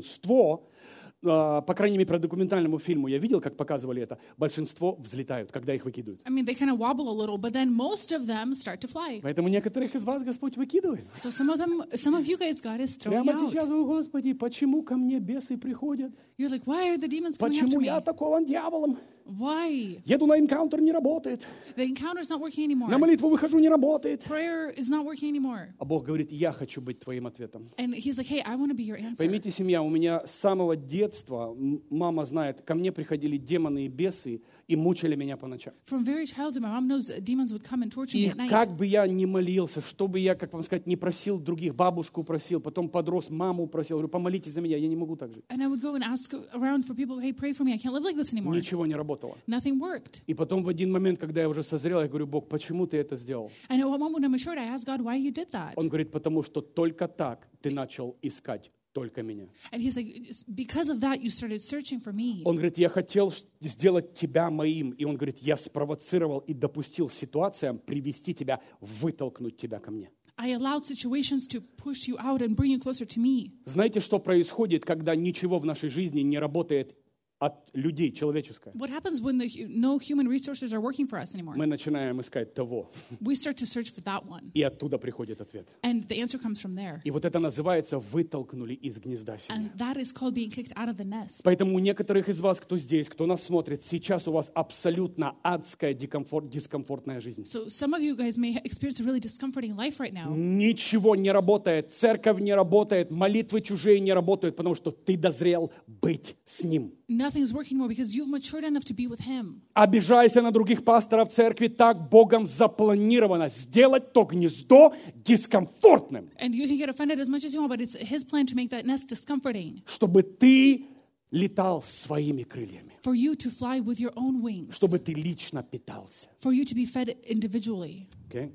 Speaker 1: по крайней мере, по документальному фильму я видел, как показывали это, большинство взлетают, когда их выкидывают.
Speaker 2: I mean, they kind of wobble a little, but then most of them start to fly.
Speaker 1: Поэтому некоторых из вас Господь выкидывает.
Speaker 2: So some of you guys, God is throwing
Speaker 1: Прямо
Speaker 2: out.
Speaker 1: сейчас, о Господи, почему ко мне бесы приходят?
Speaker 2: You're like, why are the demons coming after
Speaker 1: Почему
Speaker 2: me?
Speaker 1: я атакован дьяволом?
Speaker 2: Why?
Speaker 1: Еду на энкаунтер, не работает.
Speaker 2: The encounter's not working anymore.
Speaker 1: На молитву выхожу, не работает.
Speaker 2: Prayer is not working anymore.
Speaker 1: А Бог говорит, я хочу быть твоим ответом.
Speaker 2: And he's like, hey, I want to be your answer.
Speaker 1: Поймите, семья, у меня с самого детства, мама знает, ко мне приходили демоны и бесы и мучили меня по ночам.
Speaker 2: From very childhood, my mom knows demons would come and torture me
Speaker 1: И
Speaker 2: at night.
Speaker 1: как бы я ни молился, что бы я, как вам сказать, не просил других, бабушку просил, потом подрос, маму просил, говорю, помолитесь за меня, я не могу так жить.
Speaker 2: And I would go and ask around for people, hey, pray for me, I can't live like this anymore.
Speaker 1: Ничего не работало.
Speaker 2: Nothing worked.
Speaker 1: И потом в один момент, когда я уже созрел, я говорю, Бог, почему ты это сделал?
Speaker 2: And at one moment when I matured, I asked God why you did that.
Speaker 1: Он говорит, потому что только так ты начал искать только меня.
Speaker 2: And he's like, because of that, you started searching for me.
Speaker 1: Он говорит, я хотел сделать тебя моим. И он говорит, я спровоцировал и допустил ситуациям привести тебя, вытолкнуть тебя ко мне.
Speaker 2: I allowed situations to push you out and bring you closer to me.
Speaker 1: Знаете, что происходит, когда ничего в нашей жизни не работает от людей, человеческое?
Speaker 2: What happens when no human resources are working for us anymore?
Speaker 1: Мы начинаем искать того,
Speaker 2: We start to search for that one.
Speaker 1: и оттуда приходит ответ.
Speaker 2: And the answer comes from there.
Speaker 1: И вот это называется «вытолкнули из гнезда семьи».
Speaker 2: And that is called being kicked out of the nest.
Speaker 1: Поэтому у некоторых из вас, кто здесь, кто нас смотрит, сейчас у вас абсолютно адская дискомфортная жизнь.
Speaker 2: So some of you guys may experience a really discomforting life right now.
Speaker 1: Ничего не работает, церковь не работает, молитвы чужие не работают, потому что ты дозрел быть с Ним.
Speaker 2: Nothing's working more because you've matured enough to be with Him.
Speaker 1: Обижайся на других пасторов церкви, так Богом запланировано сделать то гнездо дискомфортным,
Speaker 2: And you can get offended as much as you want, but it's His plan to make that nest discomforting.
Speaker 1: чтобы ты летал своими крыльями,
Speaker 2: For you to fly with your own wings.
Speaker 1: чтобы ты лично питался.
Speaker 2: For you to be fed individually.
Speaker 1: Okay?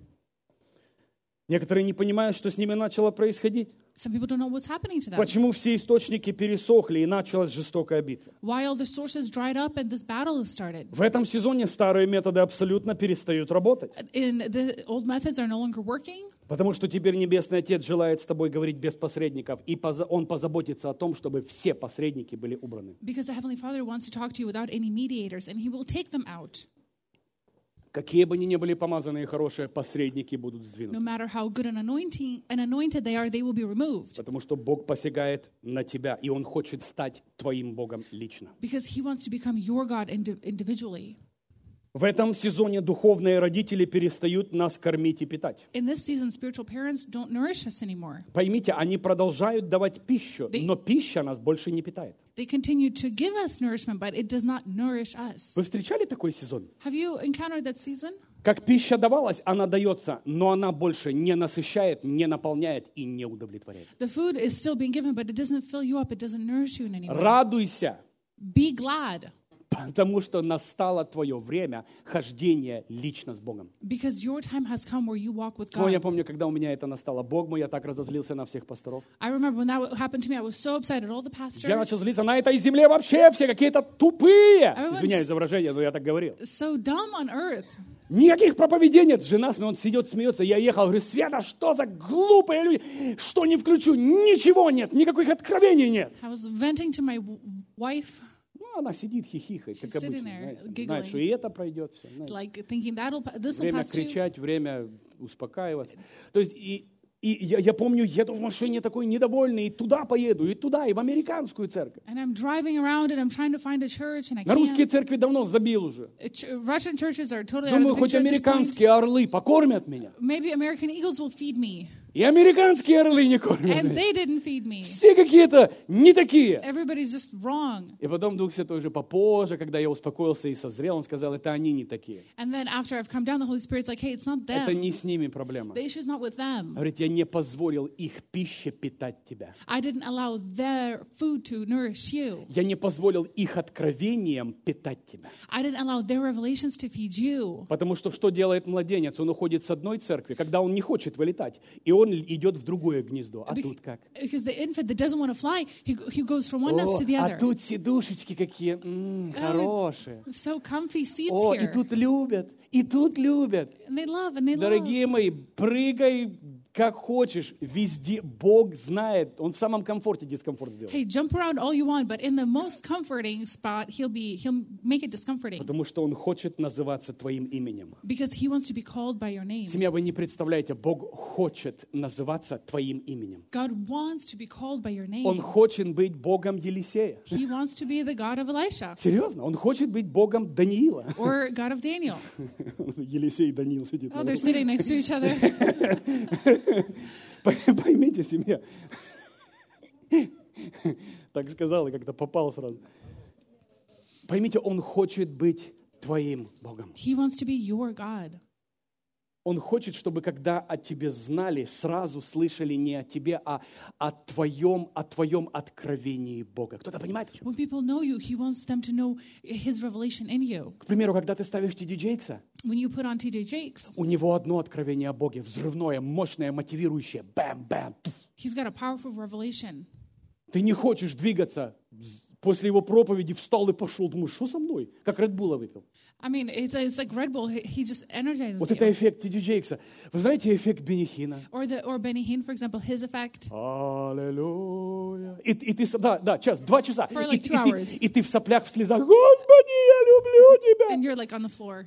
Speaker 1: Некоторые не понимают, что с ними начало происходить.
Speaker 2: Some people don't know what's happening to them.
Speaker 1: Почему все источники пересохли и началась жестокая битва?
Speaker 2: Why all the sources dried up and this battle has started.
Speaker 1: В этом сезоне старые методы абсолютно перестают работать.
Speaker 2: And the old methods are no longer working.
Speaker 1: Потому что теперь Небесный Отец желает с тобой говорить без посредников, и Он позаботится о том, чтобы все посредники были убраны.
Speaker 2: Because the Heavenly Father wants to talk to you without any mediators, and He will take them out.
Speaker 1: Какие бы ни были помазанные хорошие, посредники будут
Speaker 2: No
Speaker 1: сдвинуты.
Speaker 2: matter how good and anointed they are, they will be removed.
Speaker 1: Потому что Бог посягает на тебя, и Он хочет стать твоим Богом лично.
Speaker 2: Because He wants to become your God individually.
Speaker 1: В этом сезоне духовные родители перестают нас кормить и питать.
Speaker 2: In this season, spiritual parents don't nourish us anymore.
Speaker 1: Поймите, они продолжают давать пищу, но пища нас больше не питает.
Speaker 2: They continue to give us nourishment, but it does not nourish us.
Speaker 1: Вы встречали такой сезон?
Speaker 2: Have you encountered that season?
Speaker 1: Как пища давалась, она дается, но она больше не насыщает, не наполняет и не удовлетворяет.
Speaker 2: The food is still being given, but it doesn't fill you up. It doesn't nourish you in any way.
Speaker 1: Радуйся,
Speaker 2: Be glad,
Speaker 1: потому что настало твое время хождения лично с Богом.
Speaker 2: because your time has come where you walk with
Speaker 1: Я
Speaker 2: God.
Speaker 1: помню, когда у меня это настало, Бог мой, я так разозлился на всех пасторов.
Speaker 2: I remember when that happened to me, I was so upset at all the
Speaker 1: Я начал
Speaker 2: pastors.
Speaker 1: злиться, на этой земле вообще все какие-то тупые.
Speaker 2: Everyone's-
Speaker 1: Извиняюсь за выражение, но я так говорил.
Speaker 2: So dumb on earth.
Speaker 1: Никаких проповедей нет. Жена, он сидит, смеется. Я ехал, говорю, Света, что за глупые люди? Что не включу? Ничего нет, никаких откровений нет.
Speaker 2: I was venting to my wife,
Speaker 1: Ну, она сидит, хихикает, как
Speaker 2: She's sitting
Speaker 1: обычно.
Speaker 2: there,
Speaker 1: Знаете,
Speaker 2: giggling.
Speaker 1: знает, что и это пройдет. Все, знаете.
Speaker 2: like thinking this will
Speaker 1: Время
Speaker 2: pass too.
Speaker 1: кричать, время успокаиваться. То есть, я помню, еду в машине такой недовольный, и туда поеду, и туда, и в американскую церковь.
Speaker 2: And I'm driving around and I'm trying to find a church and I
Speaker 1: На русские
Speaker 2: can't.
Speaker 1: церкви давно забил уже.
Speaker 2: Russian churches are totally out of
Speaker 1: Думаю,
Speaker 2: the
Speaker 1: хоть
Speaker 2: picture at this point.
Speaker 1: американские орлы покормят меня.
Speaker 2: Maybe American Eagles will feed me.
Speaker 1: И американские орлы не кормят
Speaker 2: And
Speaker 1: меня.
Speaker 2: they didn't feed me.
Speaker 1: Все какие-то не такие.
Speaker 2: Everybody's just wrong.
Speaker 1: И потом Дух Святой уже попозже, когда я успокоился и созрел, он сказал, это они не такие.
Speaker 2: And then after I've come down, the Holy Spirit's like, hey, it's not
Speaker 1: Это
Speaker 2: them.
Speaker 1: не с ними проблема.
Speaker 2: The issue's not with them.
Speaker 1: Говорит, я не позволил их пище питать тебя.
Speaker 2: I didn't allow their food to nourish you.
Speaker 1: Я не позволил их откровениям питать тебя.
Speaker 2: I didn't allow their revelations to feed you.
Speaker 1: Потому что делает младенец? Он уходит с одной церкви, когда он не хочет вылетать, и он идет в другое гнездо. А тут как?
Speaker 2: Because the infant that doesn't want to fly, he goes from one nest to the
Speaker 1: А
Speaker 2: other.
Speaker 1: тут сидушечки какие хорошие.
Speaker 2: So comfy seats
Speaker 1: О, и
Speaker 2: here.
Speaker 1: тут любят, и тут любят.
Speaker 2: And they love, and they love.
Speaker 1: Дорогие мои, прыгай как хочешь, везде Бог знает. Он в самом комфорте дискомфорт сделает.
Speaker 2: Hey, jump around all you want, but in the most comforting spot, he'll make it discomforting.
Speaker 1: Потому что Он хочет называться твоим именем.
Speaker 2: Because he wants to be called by your name.
Speaker 1: Семья, вы не представляете, Бог хочет называться твоим именем.
Speaker 2: God wants to be called by your name.
Speaker 1: Он хочет быть Богом Елисея.
Speaker 2: He wants to be the God of Elisha
Speaker 1: Серьезно, Он хочет быть Богом Даниила.
Speaker 2: or God of Daniel.
Speaker 1: Елисей и Даниил сидит.
Speaker 2: Oh, they're sitting next to each other.
Speaker 1: Поймите, семья. Так сказал и как-то попал сразу. Поймите, Он хочет быть твоим Богом.
Speaker 2: He wants to be your God.
Speaker 1: Он хочет, чтобы когда о тебе знали, сразу слышали не о тебе, а о твоем откровении Бога. Кто-то понимает? О чем?
Speaker 2: When people know you, he wants them to know his revelation in you.
Speaker 1: К примеру, когда ты ставишь T.D. Jakes,
Speaker 2: When you put on TJ Jakes,
Speaker 1: у него одно откровение о Боге, взрывное, мощное, мотивирующее. Бэм-бэм.
Speaker 2: he's got a powerful revelation.
Speaker 1: Ты не хочешь двигаться. После его проповеди встал и пошел. Думаешь, что со мной? Как Red Bull выпил.
Speaker 2: I mean, it's like Red Bull. He just energizes
Speaker 1: Вот
Speaker 2: you.
Speaker 1: это эффект T.D. Jakes. Вы знаете эффект Бенни Хинна?
Speaker 2: Or Benny Hinn, for example, his effect.
Speaker 1: Аллилуйя. И ты, да, 2 часа.
Speaker 2: For like 2 hours.
Speaker 1: И ты в соплях, в слезах. Господи, я люблю тебя.
Speaker 2: And you're like on the floor.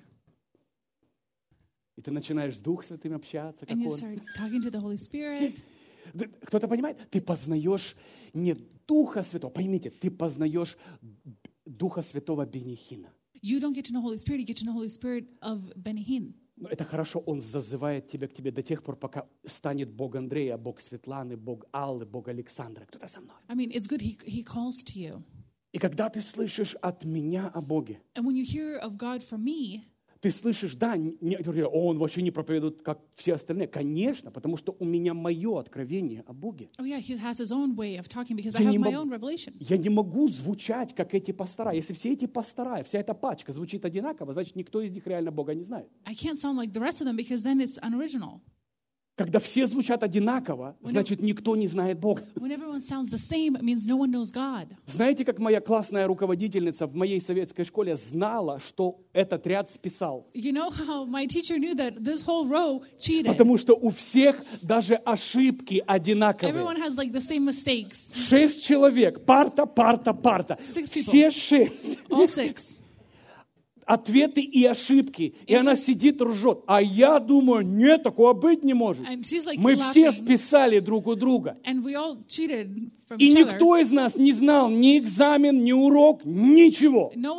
Speaker 1: И ты начинаешь с Духом Святым общаться, как
Speaker 2: And you
Speaker 1: Он.
Speaker 2: start talking to the Holy Spirit.
Speaker 1: Кто-то понимает? Ты познаешь не Духа Святого. Поймите, ты познаешь Духа Святого Бенни Хинна.
Speaker 2: You don't get to know Holy Spirit, you get to know Holy Spirit of Benny Hinn.
Speaker 1: Но это хорошо, Он зазывает тебя к тебе до тех пор, пока станет Бог Андрея, Бог Светланы, Бог Аллы, Бог Александра. Кто-то со мной.
Speaker 2: I mean, it's good he calls to you.
Speaker 1: И когда ты слышишь от меня о Боге,
Speaker 2: And when you hear of God from me,
Speaker 1: ты слышишь, да, некоторые, он вообще не проповедует, как все остальные. Конечно, потому что у меня мое откровение о Боге.
Speaker 2: oh yeah, he has his own way of talking because I
Speaker 1: Я
Speaker 2: have
Speaker 1: не
Speaker 2: my
Speaker 1: мог-
Speaker 2: own revelation.
Speaker 1: Я не могу звучать, как эти пастора. Если все эти пастора, вся эта пачка звучит одинаково, значит, никто из них реально Бога не знает.
Speaker 2: I can't sound like the rest of them because then it's unoriginal.
Speaker 1: Когда все звучат одинаково, значит, никто не знает Бога.
Speaker 2: When everyone sounds the same, it means no one knows God.
Speaker 1: Знаете, как моя классная руководительница в моей советской школе знала, что этот ряд списал?
Speaker 2: You know how my teacher knew that this whole row cheated?
Speaker 1: Потому что у всех даже ошибки одинаковые.
Speaker 2: Everyone has like the same mistakes.
Speaker 1: 6 человек, парта.
Speaker 2: 6 people.
Speaker 1: Все 6.
Speaker 2: All 6.
Speaker 1: Ответы и ошибки. И она сидит, ржет. А я думаю, нет, такого быть не может.
Speaker 2: And she's like
Speaker 1: Мы все
Speaker 2: laughing.
Speaker 1: списали друг у друга.
Speaker 2: And we all cheated from
Speaker 1: И
Speaker 2: each other.
Speaker 1: никто из нас не знал ни экзамен, ни урок, ничего.
Speaker 2: No one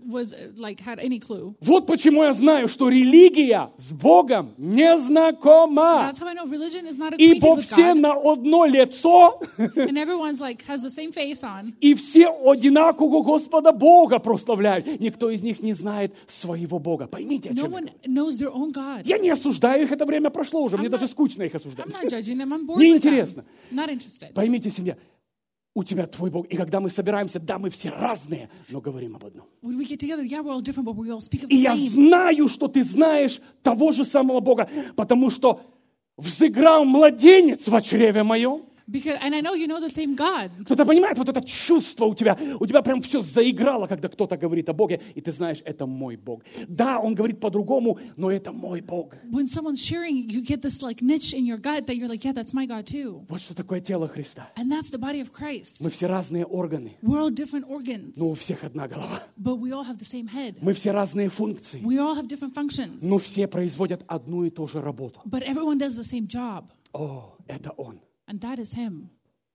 Speaker 2: had any clue.
Speaker 1: Вот почему я знаю, что религия с Богом не знакома.
Speaker 2: That's how I know religion is not acquainted
Speaker 1: Ибо
Speaker 2: with
Speaker 1: все
Speaker 2: God.
Speaker 1: на одно лицо,
Speaker 2: And everyone's has the same face on.
Speaker 1: и все одинаково Господа Бога прославляют. Никто из них не знает своего Бога. Поймите, о
Speaker 2: No
Speaker 1: чем
Speaker 2: one
Speaker 1: я.
Speaker 2: knows their own God.
Speaker 1: Я не осуждаю их, это время прошло уже. Мне
Speaker 2: I'm
Speaker 1: даже
Speaker 2: not-
Speaker 1: скучно их осуждать.
Speaker 2: I'm not judging them. I'm bored
Speaker 1: Мне
Speaker 2: with
Speaker 1: интересно.
Speaker 2: them. Not interested.
Speaker 1: Поймите, семья, у тебя твой Бог. И когда мы собираемся, да, мы все разные, но говорим об одном.
Speaker 2: When we get together, yeah, we're all different, but we all speak of
Speaker 1: И
Speaker 2: the
Speaker 1: я
Speaker 2: same.
Speaker 1: знаю, что ты знаешь того же самого Бога, потому что взыграл младенец в чреве моем.
Speaker 2: And I know you know the same God.
Speaker 1: Кто-то понимает, вот это чувство у тебя прям все заиграло, когда кто-то говорит о Боге, и ты знаешь, это мой Бог. Да, он говорит по-другому, но это мой Бог.
Speaker 2: When someone's sharing, you get this niche in your gut that you're like, yeah, that's my God too.
Speaker 1: Вот что такое тело Христа.
Speaker 2: And that's the body of Christ.
Speaker 1: Мы все разные органы,
Speaker 2: We're all different organs,
Speaker 1: но у всех одна голова.
Speaker 2: but we all have the same head.
Speaker 1: Мы все разные функции,
Speaker 2: We all have different functions,
Speaker 1: но все производят одну и ту же работу.
Speaker 2: but everyone does the same job,
Speaker 1: О, это Он.
Speaker 2: and that is Him.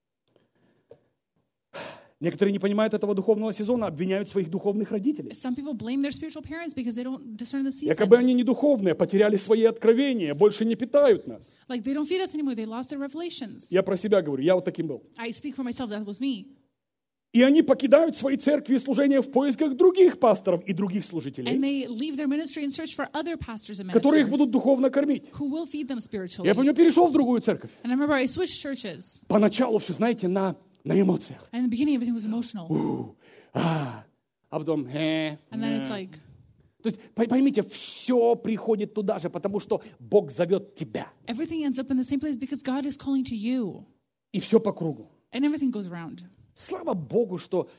Speaker 1: Некоторые не понимают этого духовного сезона, обвиняют своих духовных родителей.
Speaker 2: Some people blame their spiritual parents because they don't discern the
Speaker 1: Якобы
Speaker 2: season.
Speaker 1: они не духовные, потеряли свои откровения, больше не питают нас.
Speaker 2: Like they don't feed us anymore. They lost their revelations.
Speaker 1: Я про себя говорю, я вот таким был.
Speaker 2: I speak for myself. That was me.
Speaker 1: И они покидают свои церкви и служения в поисках других пасторов и других
Speaker 2: And
Speaker 1: служителей,
Speaker 2: they leave their ministry and search for other pastors and
Speaker 1: которые их будут
Speaker 2: ministers
Speaker 1: духовно кормить.
Speaker 2: who will feed them spiritually.
Speaker 1: Я помню, перешел в другую церковь.
Speaker 2: And I remember I switched churches.
Speaker 1: Поначалу все, знаете, на эмоциях.
Speaker 2: And in the beginning, everything was emotional.
Speaker 1: А потом...
Speaker 2: And then it's
Speaker 1: То есть, поймите, все приходит туда же, потому что Бог зовет тебя.
Speaker 2: everything ends up in the same place because God is calling to you.
Speaker 1: И все по кругу.
Speaker 2: And everything goes around.
Speaker 1: Слава Богу, что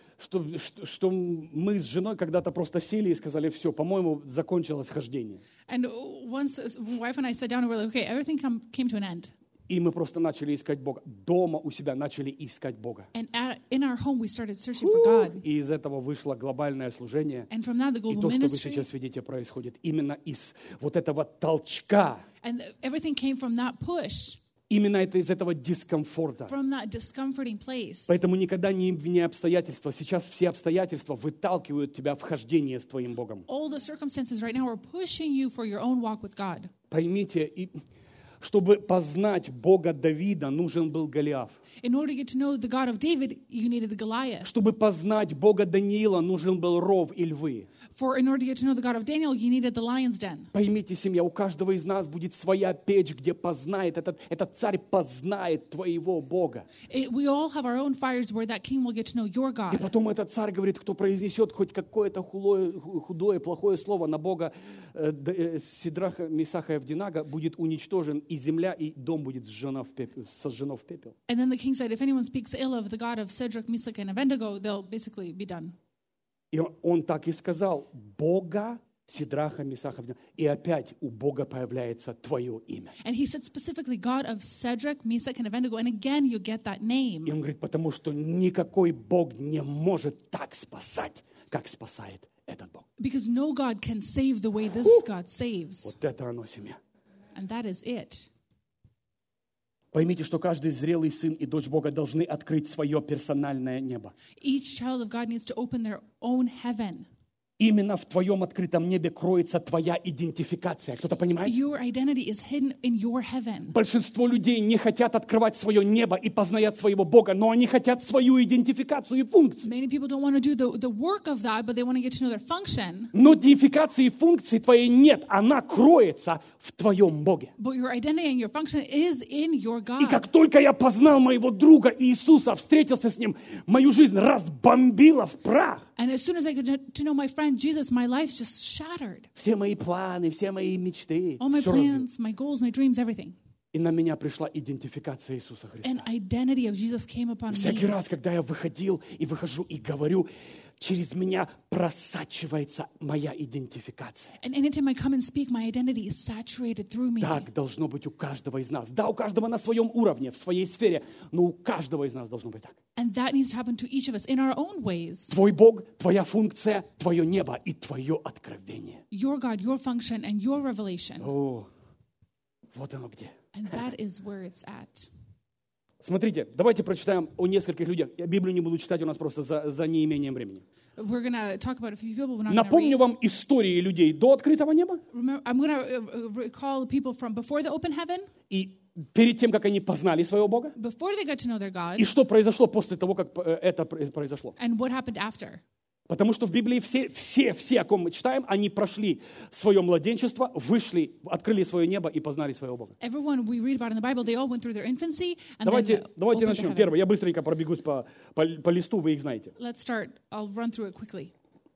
Speaker 1: мы с женой когда-то просто сели и сказали, все, по-моему, закончилось хождение.
Speaker 2: And once my wife and I sat down and we're like, okay, everything came to an end.
Speaker 1: И мы просто начали искать Бога. Дома у себя начали искать Бога.
Speaker 2: And in our home, we started searching for God.
Speaker 1: И из этого вышло глобальное служение.
Speaker 2: And from that, the
Speaker 1: И
Speaker 2: global
Speaker 1: то, что вы
Speaker 2: ministry.
Speaker 1: сейчас видите, происходит именно из вот этого толчка,
Speaker 2: And everything came from that push,
Speaker 1: именно это из этого дискомфорта.
Speaker 2: from that discomforting place.
Speaker 1: Поэтому никогда не обвиняй обстоятельства. Сейчас все обстоятельства выталкивают тебя в хождение с твоим Богом.
Speaker 2: All the circumstances right now are pushing you for your own walk with God.
Speaker 1: Поймите, чтобы познать Бога Давида, нужен был Голиаф.
Speaker 2: In order to get to know the God of David, you needed the Goliath.
Speaker 1: Чтобы познать Бога Даниила, нужен был ров и львы.
Speaker 2: In order to get to know the God of Daniel, you needed the lion's den.
Speaker 1: Поймите, семья, у каждого из нас будет своя печь, где познает, этот царь познает твоего Бога.
Speaker 2: We all have our own fires where that king will get to know your
Speaker 1: И
Speaker 2: God.
Speaker 1: потом этот царь говорит, кто произнесет хоть какое-то худое, плохое слово на Бога Сидраха, Мисаха и Авдинага, будет уничтожен, и земля, и дом будет сожжено в пепел.
Speaker 2: And then the king said, if anyone speaks ill of the God of Shadrach, Meshach, and Abednego, they'll basically be done.
Speaker 1: И он так и сказал, Бога Сидраха, Мисаха, Авдинага. И опять у Бога появляется твое имя.
Speaker 2: And he said specifically, God of Shadrach, Meshach, and Abednego. And again, you get that name.
Speaker 1: И он говорит, потому что никакой Бог не может так спасать, как спасает этот Бог.
Speaker 2: Because no God can save the way this God saves.
Speaker 1: Вот это оно, семья.
Speaker 2: And that is it.
Speaker 1: Поймите, что каждый зрелый сын и дочь Бога должны открыть свое персональное небо.
Speaker 2: Each child of God needs to open their own heaven.
Speaker 1: Именно в твоем открытом небе кроется твоя идентификация. Кто-то понимает?
Speaker 2: Your identity is hidden in your heaven.
Speaker 1: Большинство людей не хотят открывать свое небо и познать своего Бога, но они хотят свою идентификацию и функцию.
Speaker 2: Many people don't want to do the work of that, but they want to get to know their function.
Speaker 1: Но идентификации и функции твоей нет, она кроется в твоем Боге.
Speaker 2: But your identity and your function is in your
Speaker 1: И
Speaker 2: God.
Speaker 1: как только я познал моего друга Иисуса, встретился с ним, мою жизнь разбомбила в прах.
Speaker 2: And as soon as I get to know my friend Jesus, my life's just shattered.
Speaker 1: Все мои планы, все мои мечты,
Speaker 2: All my
Speaker 1: всё разбилось.
Speaker 2: plans, my goals, my dreams, everything.
Speaker 1: И на меня пришла идентификация Иисуса Христа.
Speaker 2: An identity of Jesus came upon
Speaker 1: Всякий
Speaker 2: me.
Speaker 1: раз, когда я выходил и выхожу и говорю, через меня просачивается моя идентификация.
Speaker 2: And anytime I come and speak, my identity is saturated through me.
Speaker 1: Так должно быть у каждого из нас. Да, у каждого на своем уровне, в своей сфере, но у каждого из нас должно быть так.
Speaker 2: And that needs to happen to each of us in our own ways.
Speaker 1: Твой Бог, твоя функция, твое небо и твое откровение.
Speaker 2: Your God, your function, and your revelation.
Speaker 1: О, вот оно где.
Speaker 2: And that is where it's at.
Speaker 1: Смотрите, давайте прочитаем о нескольких людях. Я Библию не буду читать, у нас просто за неимением времени.
Speaker 2: We're going to talk about a few people. We're not going to
Speaker 1: Напомню
Speaker 2: read.
Speaker 1: вам истории людей до открытого неба
Speaker 2: I'm going to recall people from before the open heaven,
Speaker 1: и перед тем, как они познали своего Бога,
Speaker 2: before they got to know their God,
Speaker 1: и что произошло после того, как это произошло.
Speaker 2: and what happened after.
Speaker 1: Потому что в Библии все, о ком мы читаем, они прошли свое младенчество, вышли, открыли свое небо и познали своего Бога.
Speaker 2: Everyone we read about in the Bible, they all went through their infancy and
Speaker 1: Давайте
Speaker 2: then opened to
Speaker 1: начнем.
Speaker 2: heaven.
Speaker 1: Первое, я быстренько пробегусь по листу, вы их знаете.
Speaker 2: Let's start. I'll run through it quickly.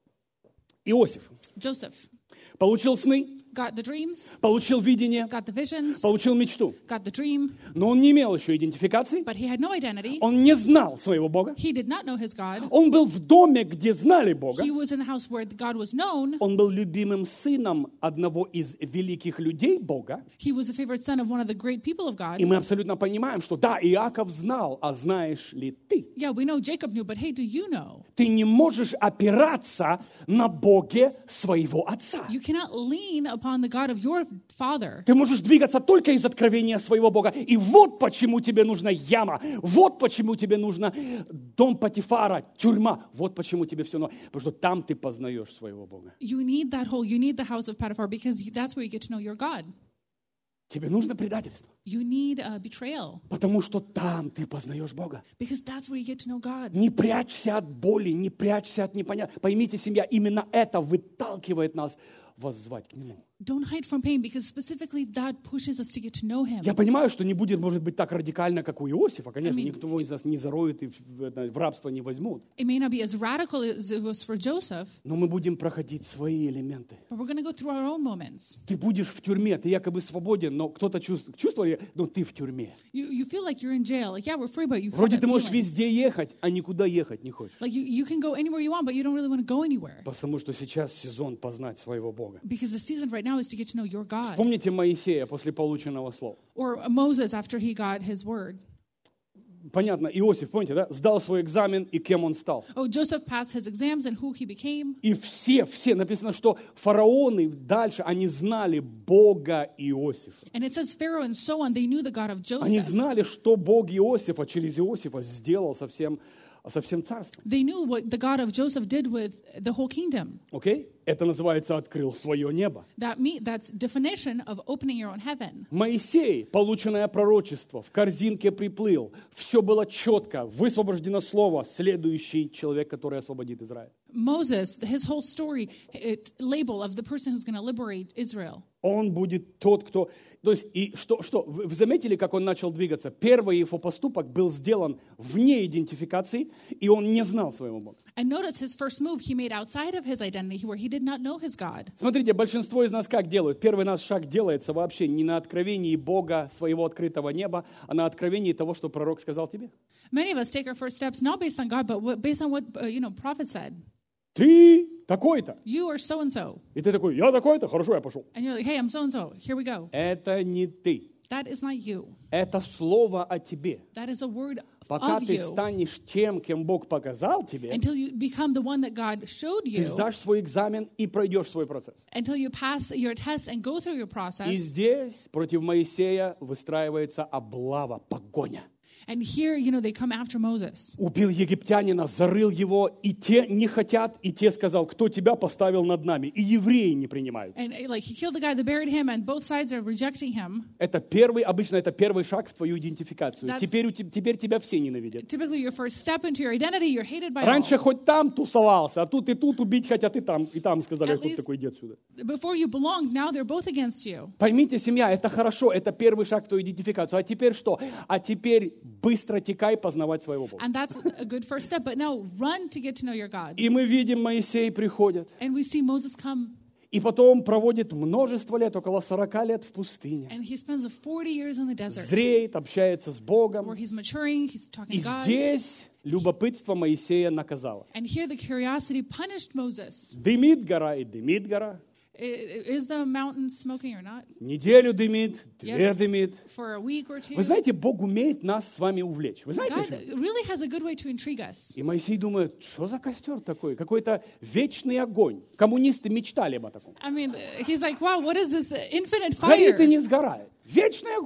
Speaker 1: Иосиф
Speaker 2: Joseph
Speaker 1: получил сны,
Speaker 2: got the dreams,
Speaker 1: получил видение,
Speaker 2: got the visions,
Speaker 1: получил мечту.
Speaker 2: got the dream,
Speaker 1: Но он не имел еще идентификации,
Speaker 2: but he had no identity.
Speaker 1: он не знал своего Бога.
Speaker 2: He did not know his God.
Speaker 1: Он был в доме, где знали Бога.
Speaker 2: He was in the house where God was known.
Speaker 1: Он был любимым сыном одного из великих людей Бога.
Speaker 2: He was the favorite son of one of the great people of God.
Speaker 1: И мы абсолютно понимаем, что да, Иаков знал, а знаешь ли ты?
Speaker 2: Yeah, we know Jacob knew, but hey, do you know?
Speaker 1: Ты не можешь опираться на Боге своего отца.
Speaker 2: You cannot lean upon the God of your father.
Speaker 1: Ты можешь двигаться только из откровения своего Бога. И вот почему тебе нужна яма. Вот почему тебе нужно дом Потифара, тюрьма. Вот почему тебе все нужно. Потому что там ты познаешь своего Бога.
Speaker 2: You need that hole. You need the house of Potiphar because that's where you get to know your God.
Speaker 1: Тебе нужно предательство.
Speaker 2: You need betrayal
Speaker 1: Потому что там ты познаешь Бога.
Speaker 2: because that's where you get to know God.
Speaker 1: Не прячься от боли, не прячься от непонятного. Поймите, семья, именно это выталкивает нас воззвать к Нему.
Speaker 2: Don't hide from pain because specifically that pushes us to get to know Him.
Speaker 1: Я понимаю, что не будет, может быть, так радикально, как у Иосифа. Конечно,
Speaker 2: I mean,
Speaker 1: никто из нас не зароет и в рабство не возьмут.
Speaker 2: It may not be as radical as it was for Joseph,
Speaker 1: Но мы будем проходить свои элементы.
Speaker 2: but we're going to go through our own moments.
Speaker 1: Ты будешь в тюрьме, ты якобы свободен, но кто-то чувствовал, но ты в тюрьме.
Speaker 2: You feel like you're in jail. Like, yeah, we're free, but you feel
Speaker 1: Вроде
Speaker 2: that
Speaker 1: ты можешь
Speaker 2: feeling.
Speaker 1: везде ехать, а никуда ехать не хочешь.
Speaker 2: Like you can go anywhere you want, but you don't really want to go anywhere.
Speaker 1: Потому что сейчас сезон познать своего Бога.
Speaker 2: Because the season right now is to get to know your God.
Speaker 1: Помните Моисея после полученного слова?
Speaker 2: Or Moses after he got his word.
Speaker 1: Понятно, Иосиф, помните, да? Сдал свой экзамен, и кем он стал?
Speaker 2: Oh, Joseph passed his exams and who he became.
Speaker 1: И все, написано, что фараоны дальше, они знали Бога Иосифа.
Speaker 2: And it says Pharaoh and so on, they knew the God of
Speaker 1: Они
Speaker 2: Joseph.
Speaker 1: знали, что Бог Иосифа через Иосифа сделал со всем царством.
Speaker 2: They knew what the God of Joseph did with the whole kingdom.
Speaker 1: Окей? Это называется «открыл свое небо».
Speaker 2: That's definition of opening your own heaven.
Speaker 1: Моисей, полученное пророчество, в корзинке приплыл. Все было четко, высвобождено слово, следующий человек, который освободит Израиль.
Speaker 2: Moses, his whole story, label of the person who's going to liberate Israel.
Speaker 1: Он будет тот, кто... То есть, и что? Вы заметили, как он начал двигаться? Первый его поступок был сделан вне идентификации, и он не знал своего Бога.
Speaker 2: And notice his first move he made outside of his identity, where he did not know his God.
Speaker 1: Смотрите, большинство из нас как делают? Первый наш шаг делается вообще не на откровении Бога, своего открытого неба, а на откровении того, что пророк сказал тебе.
Speaker 2: Many of us take our first steps not based on God, but based on what prophet said.
Speaker 1: Ты такой-то.
Speaker 2: You are so and so,
Speaker 1: И ты такой, я такой-то, хорошо, я пошел.
Speaker 2: and you're like, hey, I'm so and so. Here we go.
Speaker 1: Это не ты.
Speaker 2: That is not you.
Speaker 1: Это слово о тебе.
Speaker 2: That is a word
Speaker 1: Пока
Speaker 2: of
Speaker 1: ты
Speaker 2: you.
Speaker 1: станешь тем, кем Бог показал тебе,
Speaker 2: Until you become the one that God showed
Speaker 1: ты
Speaker 2: you.
Speaker 1: сдашь свой экзамен и пройдешь свой процесс.
Speaker 2: Until you pass your test and go through your
Speaker 1: И
Speaker 2: process.
Speaker 1: здесь против Моисея выстраивается облава, погоня.
Speaker 2: And here, they come after Moses.
Speaker 1: Убил египтянина, зарыл его, и те не хотят, и те сказал, кто тебя поставил над нами. И евреи не принимают.
Speaker 2: And he killed the guy that buried him, and both sides are rejecting him.
Speaker 1: Обычно это первый шаг в твою идентификацию. Теперь тебя все ненавидят.
Speaker 2: Typically, your first step into your identity, you're hated by
Speaker 1: Раньше
Speaker 2: all.
Speaker 1: хоть там тусовался, а тут и тут убить хотят, и там сказали,
Speaker 2: At
Speaker 1: кто
Speaker 2: least-
Speaker 1: такой, иди отсюда.
Speaker 2: Before you belonged, now they're both against you.
Speaker 1: Поймите, семья, это хорошо, это первый шаг в твою идентификацию. А теперь что? А теперь быстро текай познавать своего Бога.
Speaker 2: And that's a good first step. But now run to get to know your God.
Speaker 1: И мы видим, Моисей приходит.
Speaker 2: And we see Moses come,
Speaker 1: И потом проводит множество лет, около 40 лет в пустыне.
Speaker 2: and he spends 40 years in the desert,
Speaker 1: Зреет, общается с Богом.
Speaker 2: where he's maturing, he's talking
Speaker 1: И
Speaker 2: to God.
Speaker 1: здесь любопытство Моисея наказало.
Speaker 2: And here the curiosity punished Moses.
Speaker 1: Дымит гора и дымит гора.
Speaker 2: Is the mountain smoking or not?
Speaker 1: Неделю дымит, 2
Speaker 2: Yes.
Speaker 1: дымит.
Speaker 2: For a week or two?
Speaker 1: Вы знаете, Бог умеет нас с вами увлечь. Вы знаете,
Speaker 2: God
Speaker 1: что?
Speaker 2: really has a good way to intrigue us.
Speaker 1: И Моисей думает, что за костер такой? Какой-то вечный огонь. Коммунисты мечтали бы о таком.
Speaker 2: I mean, he's like, wow, what is this infinite
Speaker 1: Горит и
Speaker 2: fire?
Speaker 1: не сгорает. Вечный огонь.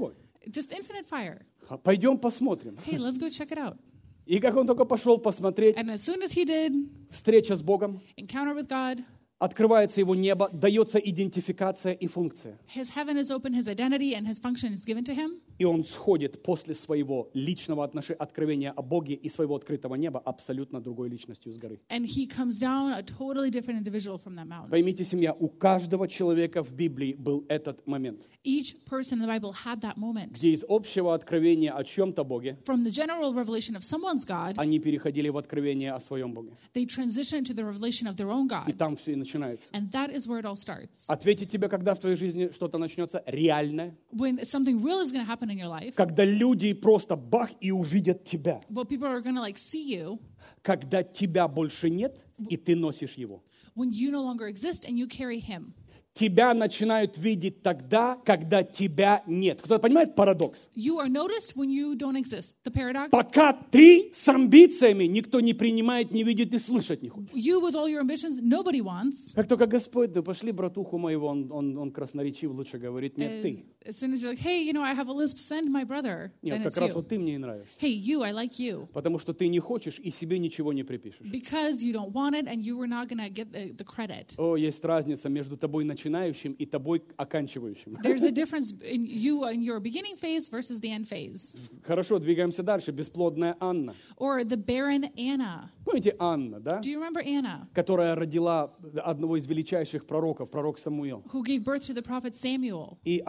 Speaker 2: Just infinite fire.
Speaker 1: Пойдем посмотрим.
Speaker 2: Hey, let's go check it out.
Speaker 1: И как он только пошел посмотреть,
Speaker 2: And as soon as he did,
Speaker 1: встреча с Богом,
Speaker 2: encounter with God,
Speaker 1: открывается его небо, дается идентификация и функция.
Speaker 2: his heaven is open, his identity and his function is given to him.
Speaker 1: И он сходит после своего личного откровения о Боге и своего открытого неба абсолютно другой личностью с горы.
Speaker 2: And he comes down a totally different individual from that mountain.
Speaker 1: Поймите, семья, у каждого человека в Библии был этот момент,
Speaker 2: Each person in the Bible had that moment.
Speaker 1: где из общего откровения о чем-то Боге
Speaker 2: From the general revelation of someone's God,
Speaker 1: они переходили в откровение о своем Боге.
Speaker 2: they transition to the revelation of their own
Speaker 1: И
Speaker 2: God.
Speaker 1: там все и начинается.
Speaker 2: And that is where it all starts.
Speaker 1: Ответить тебе, когда в твоей жизни что-то начнется реальное,
Speaker 2: When something real is going to happen in your life,
Speaker 1: когда люди просто бах и увидят тебя,
Speaker 2: well, people are going to like see you
Speaker 1: когда тебя больше нет, и ты носишь его.
Speaker 2: when you no longer exist and you carry him.
Speaker 1: Тебя начинают видеть тогда, когда тебя нет. Кто-то понимает парадокс?
Speaker 2: You are noticed when you don't exist. The paradox?
Speaker 1: Пока ты с амбициями, никто не принимает, не видит и слышать не хочет.
Speaker 2: You with all your ambitions, nobody wants.
Speaker 1: Как только Господь, да пошли братуху моего, он красноречив, лучше говорит, нет, ты.
Speaker 2: As soon as you're like, hey, I have a lisp, send my brother,
Speaker 1: Нет,
Speaker 2: then
Speaker 1: как
Speaker 2: it's
Speaker 1: раз
Speaker 2: you.
Speaker 1: вот ты мне и нравишься.
Speaker 2: Hey, you, I like you.
Speaker 1: Потому что ты не хочешь и себе ничего не припишешь.
Speaker 2: Because you don't want it and you were not going to get the credit.
Speaker 1: О, есть разница между тобой начинающим и тобой оканчивающим.
Speaker 2: There's a difference in you in your beginning phase versus the end phase.
Speaker 1: Хорошо, двигаемся дальше. Бесплодная Анна.
Speaker 2: Or the barren Anna.
Speaker 1: Помните Анна, да?
Speaker 2: Do you remember Anna,
Speaker 1: Которая родила одного из величайших пророков, пророк Самуил.
Speaker 2: who gave birth to the prophet Samuel?
Speaker 1: И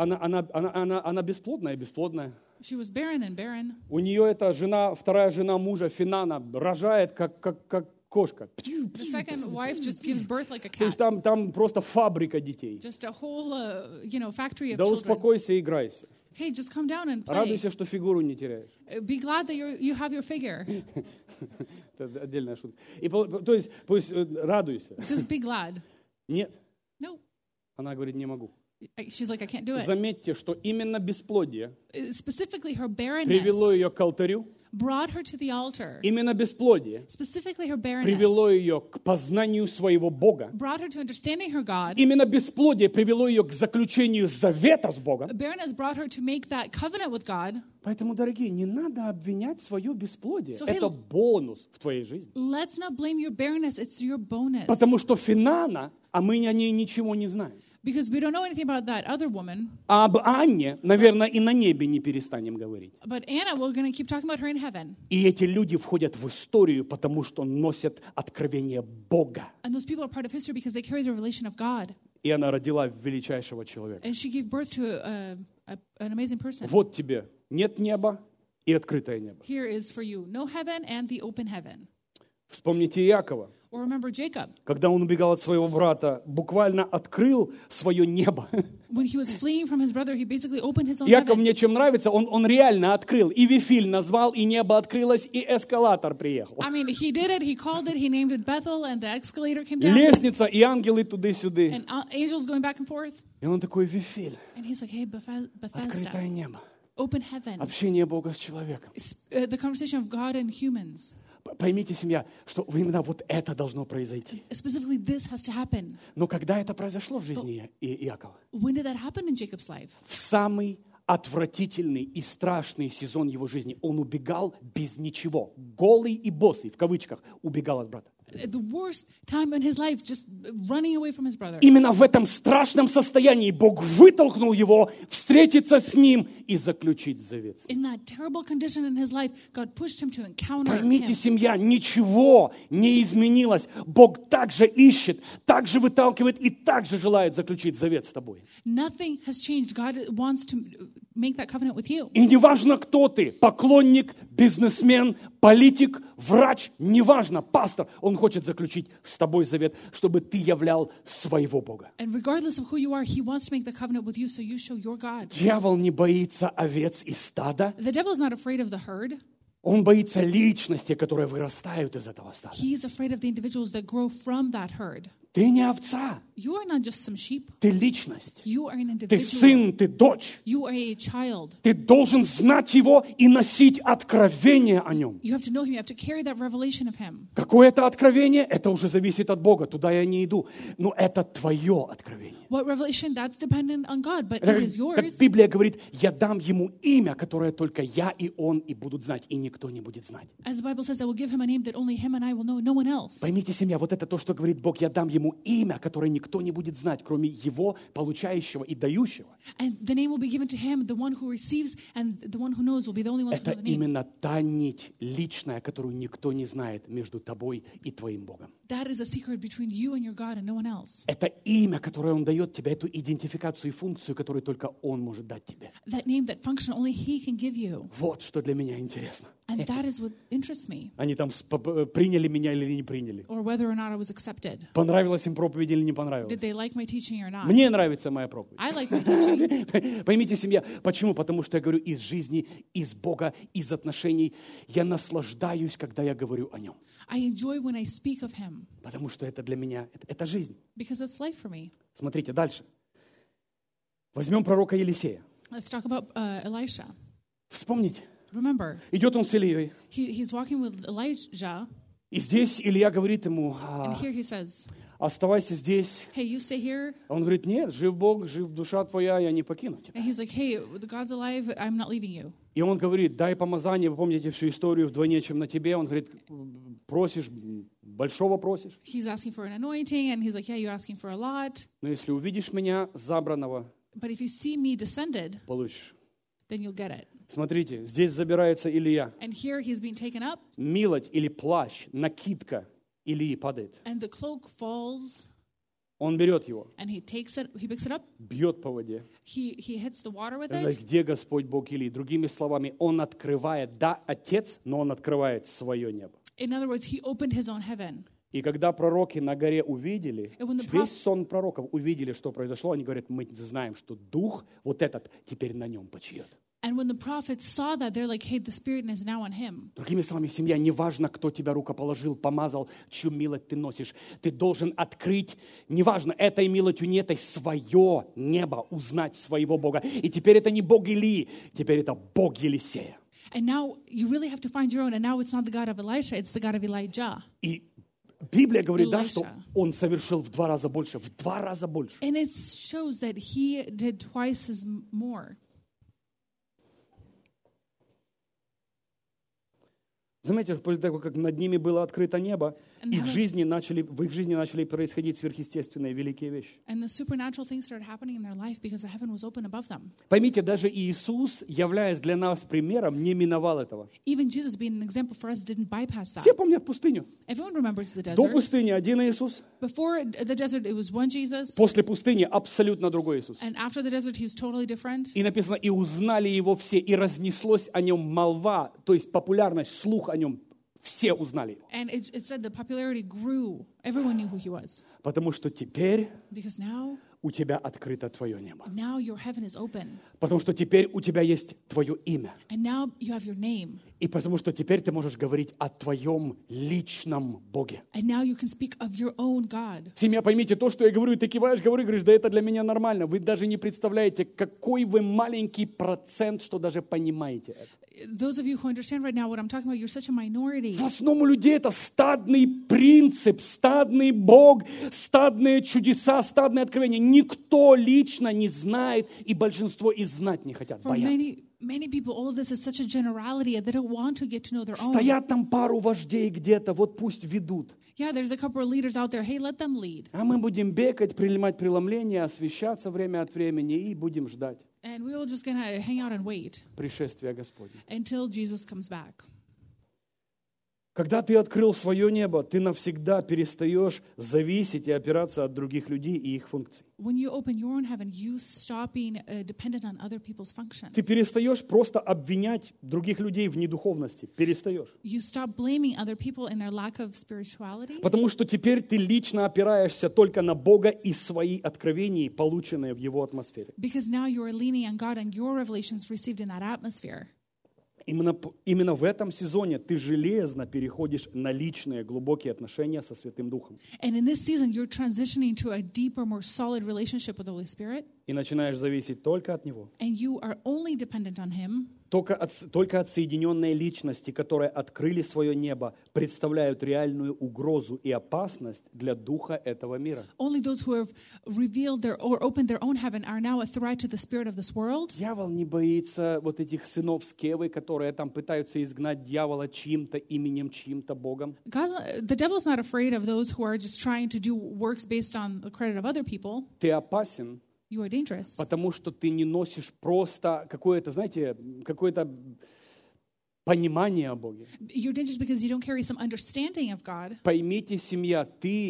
Speaker 1: она бесплодная, бесплодная.
Speaker 2: She was barren and barren.
Speaker 1: У нее эта жена, вторая жена мужа, Финана, рожает как кошка.
Speaker 2: The second wife just gives birth like a
Speaker 1: То есть
Speaker 2: cat.
Speaker 1: там просто фабрика детей.
Speaker 2: Just a whole, factory of
Speaker 1: Да
Speaker 2: children.
Speaker 1: успокойся, играйся.
Speaker 2: Hey, just come down and play.
Speaker 1: Радуйся, что фигуру не теряешь.
Speaker 2: Be glad that you have your figure.
Speaker 1: Это отдельная шутка. И, то есть, пусть радуйся.
Speaker 2: Just be glad.
Speaker 1: Нет.
Speaker 2: No.
Speaker 1: Она говорит, не могу.
Speaker 2: She's like, I can't do it.
Speaker 1: Заметьте, что именно бесплодие
Speaker 2: Specifically, her
Speaker 1: привело
Speaker 2: barrenness
Speaker 1: ее к алтарю.
Speaker 2: brought her to the altar.
Speaker 1: Именно бесплодие
Speaker 2: Specifically, her
Speaker 1: привело
Speaker 2: barrenness
Speaker 1: ее к познанию своего Бога.
Speaker 2: brought her to understanding her God.
Speaker 1: Именно бесплодие привело ее к заключению завета с Богом.
Speaker 2: Barrenness brought her to make that covenant with God.
Speaker 1: Поэтому, дорогие, не надо обвинять свое бесплодие.
Speaker 2: So,
Speaker 1: Это бонус в твоей жизни.
Speaker 2: Let's not blame your barrenness. It's your bonus.
Speaker 1: Потому что Финана, а мы о ней ничего не знаем.
Speaker 2: Because we don't know anything about that other woman.
Speaker 1: А об Анне, наверное, и на небе не перестанем говорить.
Speaker 2: But Anna, we're going to keep talking about her in heaven.
Speaker 1: И эти люди входят в историю, потому что носят откровение Бога.
Speaker 2: And those people are part of history because they carry the revelation of God.
Speaker 1: И она родила величайшего человека.
Speaker 2: And she gave birth to an amazing person.
Speaker 1: Вот тебе нет неба и открытое небо.
Speaker 2: Here is for you no heaven and the open heaven.
Speaker 1: Вспомните Иакова.
Speaker 2: Or remember Jacob.
Speaker 1: Когда он убегал от своего брата, буквально открыл свое небо.
Speaker 2: When he was fleeing from his brother, he basically opened his own
Speaker 1: Иаков
Speaker 2: heaven.
Speaker 1: мне чем нравится, он реально открыл. И Вифиль назвал, и небо открылось, и эскалатор приехал.
Speaker 2: I mean, he did it, he called it, he named it Bethel, and the escalator came down.
Speaker 1: Лестница и ангелы туды-сюды.
Speaker 2: And angels going back and forth.
Speaker 1: И он такой, Вифиль,
Speaker 2: And he's like, hey, Bethesda,
Speaker 1: открытое небо.
Speaker 2: open heaven.
Speaker 1: Общение Бога с человеком.
Speaker 2: The conversation of God and humans.
Speaker 1: Поймите, семья, что именно вот это должно произойти.
Speaker 2: Specifically, this has to happen.
Speaker 1: Но когда это произошло в жизни Иакова?
Speaker 2: When did that happen in Jacob's life?
Speaker 1: В самый отвратительный и страшный сезон его жизни он убегал без ничего. Голый и босый, в кавычках, убегал от брата.
Speaker 2: The worst time in his life, just running away from his brother.
Speaker 1: Именно в этом страшном состоянии Бог вытолкнул его встретиться с ним и заключить завет.
Speaker 2: In that terrible condition in his life, God pushed him to encounter
Speaker 1: Поймите,
Speaker 2: him.
Speaker 1: семья, ничего не изменилось. Бог также ищет, также выталкивает и также желает заключить завет с тобой.
Speaker 2: Nothing has changed. God wants to make that covenant with you.
Speaker 1: И неважно, кто ты, поклонник, бизнесмен, политик, врач, неважно, пастор, он хочет заключить с тобой завет, чтобы ты являл своего Бога.
Speaker 2: And regardless of who you are, he wants to make the covenant with you so you show your God.
Speaker 1: Дьявол не боится овец и стада.
Speaker 2: The devil is not afraid of the herd.
Speaker 1: Он боится личности, которые вырастают из этого стада.
Speaker 2: He is afraid of the individuals that grow from that herd.
Speaker 1: Ты не овца,
Speaker 2: You are not just some sheep.
Speaker 1: Ты личность.
Speaker 2: You are an
Speaker 1: Ты
Speaker 2: individual.
Speaker 1: сын, ты дочь.
Speaker 2: You are a child.
Speaker 1: Ты должен знать его и носить откровение о нем.
Speaker 2: You have to know him. You have to carry that revelation of him.
Speaker 1: Какое это откровение? Это уже зависит от Бога. Туда я не иду. Но это твое откровение.
Speaker 2: What revelation? That's dependent on God, but
Speaker 1: Это
Speaker 2: it is
Speaker 1: как
Speaker 2: yours.
Speaker 1: Библия говорит, я дам ему имя, которое только я и он и будут знать, и никто не будет знать.
Speaker 2: As the Bible says, I will give him a name that only him and I will know, no one else.
Speaker 1: Поймите, семья, вот это то, что говорит Бог. Я дам ему имя, которое никто не будет знать, кроме его, получающего и дающего.
Speaker 2: And the name will be given to him, the one who receives, and the one who knows will be the only ones who
Speaker 1: Это
Speaker 2: know the name.
Speaker 1: именно та нить личная, которую никто не знает между тобой и твоим Богом.
Speaker 2: That is a secret between you and your God and no one else.
Speaker 1: Это имя, которое Он дает тебе, эту идентификацию и функцию, которую только Он может дать тебе.
Speaker 2: That name, that function, only he can give you.
Speaker 1: Вот что для меня интересно.
Speaker 2: And that is what interests me.
Speaker 1: Они там приняли меня или не приняли.
Speaker 2: Or whether or not I was accepted.
Speaker 1: Понравилась им проповедь или не понравилась.
Speaker 2: Did they like my teaching or not?
Speaker 1: Мне нравится моя проповедь.
Speaker 2: I like my teaching.
Speaker 1: Поймите, семья, почему? Потому что я говорю из жизни, из Бога, из отношений. Я наслаждаюсь, когда я говорю о Нем.
Speaker 2: I enjoy when I speak of him
Speaker 1: Потому что это для меня, это жизнь.
Speaker 2: because it's life for me.
Speaker 1: Смотрите, дальше. Возьмем пророка Елисея.
Speaker 2: Let's talk about Elisha.
Speaker 1: Вспомните.
Speaker 2: Remember,
Speaker 1: Идет он с Ильей.
Speaker 2: he's walking with Elijah,
Speaker 1: И здесь Илья говорит ему,
Speaker 2: and here he says,
Speaker 1: оставайся здесь.
Speaker 2: hey, you stay here.
Speaker 1: А он говорит, нет, жив Бог, жив душа твоя, я не покину тебя.
Speaker 2: And he's like, hey, the God's alive, I'm not leaving you.
Speaker 1: И он говорит, дай помазание, вы помните всю историю, вдвойне, чем на тебе. Он говорит, просишь, большого просишь.
Speaker 2: He's asking for an anointing, and he's like, yeah, you're asking for a lot.
Speaker 1: Но если увидишь меня забранного,
Speaker 2: But if you see me descended,
Speaker 1: получишь.
Speaker 2: then you'll get it.
Speaker 1: Смотрите, здесь забирается Илья.
Speaker 2: And here he's being taken up,
Speaker 1: Милоть или плащ, накидка Илии падает.
Speaker 2: and the cloak falls,
Speaker 1: Он берет его,
Speaker 2: and he picks it up,
Speaker 1: бьет по воде.
Speaker 2: he hits the water with
Speaker 1: Это
Speaker 2: it.
Speaker 1: где Господь Бог Илии? Другими словами, он открывает, да, Отец, но он открывает свое небо.
Speaker 2: In other words, he opened his own heaven.
Speaker 1: И когда пророки на горе увидели,
Speaker 2: And when the
Speaker 1: весь сон пророков увидели, что произошло, они говорят, мы знаем, что дух вот этот теперь на нем почиет.
Speaker 2: And when the prophets saw that, they're like, hey, the Spirit is now on him.
Speaker 1: Другими словами, семья, неважно, кто тебя рукоположил, помазал, чью милость ты носишь, ты должен открыть, неважно, этой милостью, не этой, свое небо, узнать своего Бога. И теперь это не Бог Илии, теперь это Бог Елисея.
Speaker 2: And now you really have to find your own. And now it's not the God of Elisha, it's the God of Elijah.
Speaker 1: И Библия говорит, да, что
Speaker 2: Илиша.
Speaker 1: он совершил в 2 раза больше, в 2 раза больше.
Speaker 2: And it shows that he did twice as more.
Speaker 1: Заметьте, после того, как над ними было открыто небо, в их жизни начали происходить сверхъестественные великие вещи.
Speaker 2: And the supernatural things started happening in their life because the heaven was open above them.
Speaker 1: Поймите, даже Иисус, являясь для нас примером, не миновал этого.
Speaker 2: Even Jesus, being an example for us, didn't bypass that.
Speaker 1: Все помнят пустыню.
Speaker 2: Everyone remembers the
Speaker 1: До
Speaker 2: desert.
Speaker 1: пустыни один Иисус,
Speaker 2: Before the desert, it was one Jesus.
Speaker 1: после пустыни абсолютно другой Иисус.
Speaker 2: And after the desert, he's totally different.
Speaker 1: И написано, и узнали его все, и разнеслось о нем молва, то есть популярность, слух о нем. Все узнали его.
Speaker 2: And it said the popularity grew. Everyone knew who he was.
Speaker 1: Потому что теперь
Speaker 2: Because now
Speaker 1: у тебя открыто твое небо.
Speaker 2: your heaven is open.
Speaker 1: Потому что теперь у тебя есть твое имя.
Speaker 2: And now you have your name.
Speaker 1: И потому что теперь ты можешь говорить о твоем личном Боге.
Speaker 2: And now you can speak of your own God.
Speaker 1: Семья, поймите, то, что я говорю, и ты киваешь, говоришь, да это для меня нормально. Вы даже не представляете, какой вы маленький процент, что даже понимаете это.
Speaker 2: Those of you who understand right now what I'm talking about, you're such a minority.
Speaker 1: В основном у людей это стадный принцип, стадный Бог, стадные чудеса, стадные откровения. Никто лично не знает, и большинство и знать не хотят,
Speaker 2: For
Speaker 1: боятся.
Speaker 2: many people, all of this is such a generality. They don't want to get to know their own.
Speaker 1: Стоят там пару вождей где-то, вот пусть ведут.
Speaker 2: Yeah, there's a couple of leaders out there. Hey, let them lead.
Speaker 1: А мы будем бегать, принимать преломление, освещаться время от времени и будем ждать
Speaker 2: And we all just gonna hang out and wait
Speaker 1: пришествия Господня.
Speaker 2: until Jesus comes back.
Speaker 1: Когда ты открыл свое небо, ты навсегда перестаешь зависеть и опираться от других людей и их функций.
Speaker 2: When you open your own heaven, you stop being dependent on other people's functions.
Speaker 1: Ты перестаешь просто обвинять других людей в недуховности. Перестаешь.
Speaker 2: You stop blaming other people in their lack of spirituality.
Speaker 1: Потому что теперь ты лично опираешься только на Бога и свои откровения, полученные в Его атмосфере.
Speaker 2: Because now you are leaning on God and your revelations received in that atmosphere.
Speaker 1: Именно в этом сезоне ты железно переходишь на личные глубокие отношения со Святым Духом.
Speaker 2: And in this season, you're transitioning to a deeper, more solid relationship with the Holy Spirit.
Speaker 1: И начинаешь зависеть только от Него.
Speaker 2: And you are only dependent on Him.
Speaker 1: Только от соединенной личности, которые открыли свое небо, представляют реальную угрозу и опасность для духа этого мира.
Speaker 2: Only those who have revealed their or opened their own heaven are now a threat to the spirit of this world.
Speaker 1: Дьявол не боится вот этих сынов Скевы, которые там пытаются изгнать дьявола чьим-то именем, чьим-то Богом.
Speaker 2: The devil is not afraid of those who are just trying to do works based on the credit of other people.
Speaker 1: Ты опасен,
Speaker 2: You are dangerous
Speaker 1: потому что ты не носишь просто какое-то, знаете, какое-то понимание о Боге.
Speaker 2: You're dangerous because you don't carry some understanding of God.
Speaker 1: Поймите, семья,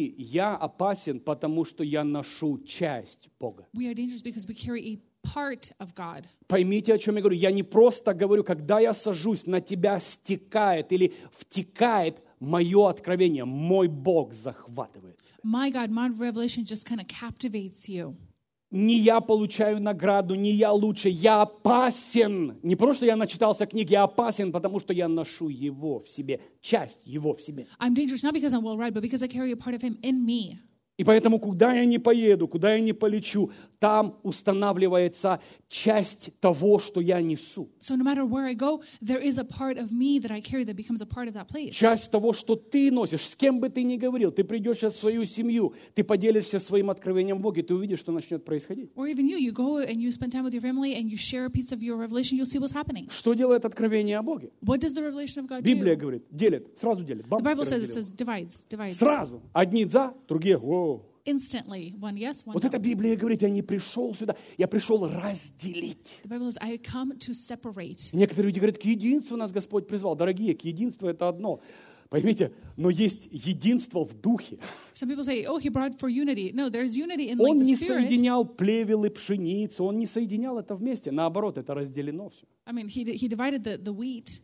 Speaker 1: я опасен, потому что я ношу часть Бога.
Speaker 2: We are dangerous because we carry a part of God.
Speaker 1: Поймите, о чем я говорю. Я не просто говорю, когда я сажусь, на тебя стекает или втекает мое откровение, мой Бог захватывает.
Speaker 2: My God, my revelation just kind of captivates you.
Speaker 1: Не я получаю награду, не я лучше, я опасен. Не просто я начитался книг, я опасен, потому что я ношу его в себе, часть его в себе.
Speaker 2: I'm dangerous not because I'm well read, but because I carry a part of Him in me.
Speaker 1: И поэтому, куда я не поеду, куда я не полечу, там устанавливается часть того, что я несу.
Speaker 2: So no matter where I go, there is a part of me that I carry that becomes a part of that place.
Speaker 1: Часть того, что ты носишь, с кем бы ты ни говорил, ты придешь сейчас в свою семью, ты поделишься своим откровением в Боге, ты увидишь, что начнет происходить.
Speaker 2: Or even you go and you spend time with your family and you share a piece of your revelation, you'll see what's happening.
Speaker 1: Что делает откровение о Боге?
Speaker 2: What does the revelation of God
Speaker 1: Библия
Speaker 2: do?
Speaker 1: говорит, делит, сразу делит. Бам,
Speaker 2: The Bible
Speaker 1: и
Speaker 2: says,
Speaker 1: разделил.
Speaker 2: divides.
Speaker 1: Сразу. Одни за, другие воу.
Speaker 2: Instantly. One yes, one
Speaker 1: Вот
Speaker 2: no.
Speaker 1: эта Библия говорит, я не пришел сюда, я пришел разделить.
Speaker 2: The Bible says, I come to separate.
Speaker 1: Некоторые люди говорят, к единству нас Господь призвал. Дорогие, к единству это одно. Поймите, но есть единство в духе.
Speaker 2: Some people say, oh, He brought for unity. No, there's unity in
Speaker 1: Он
Speaker 2: like the
Speaker 1: не
Speaker 2: Spirit.
Speaker 1: соединял плевел и пшеницу, он не соединял это вместе. Наоборот, это разделено все.
Speaker 2: I mean, he divided the wheat.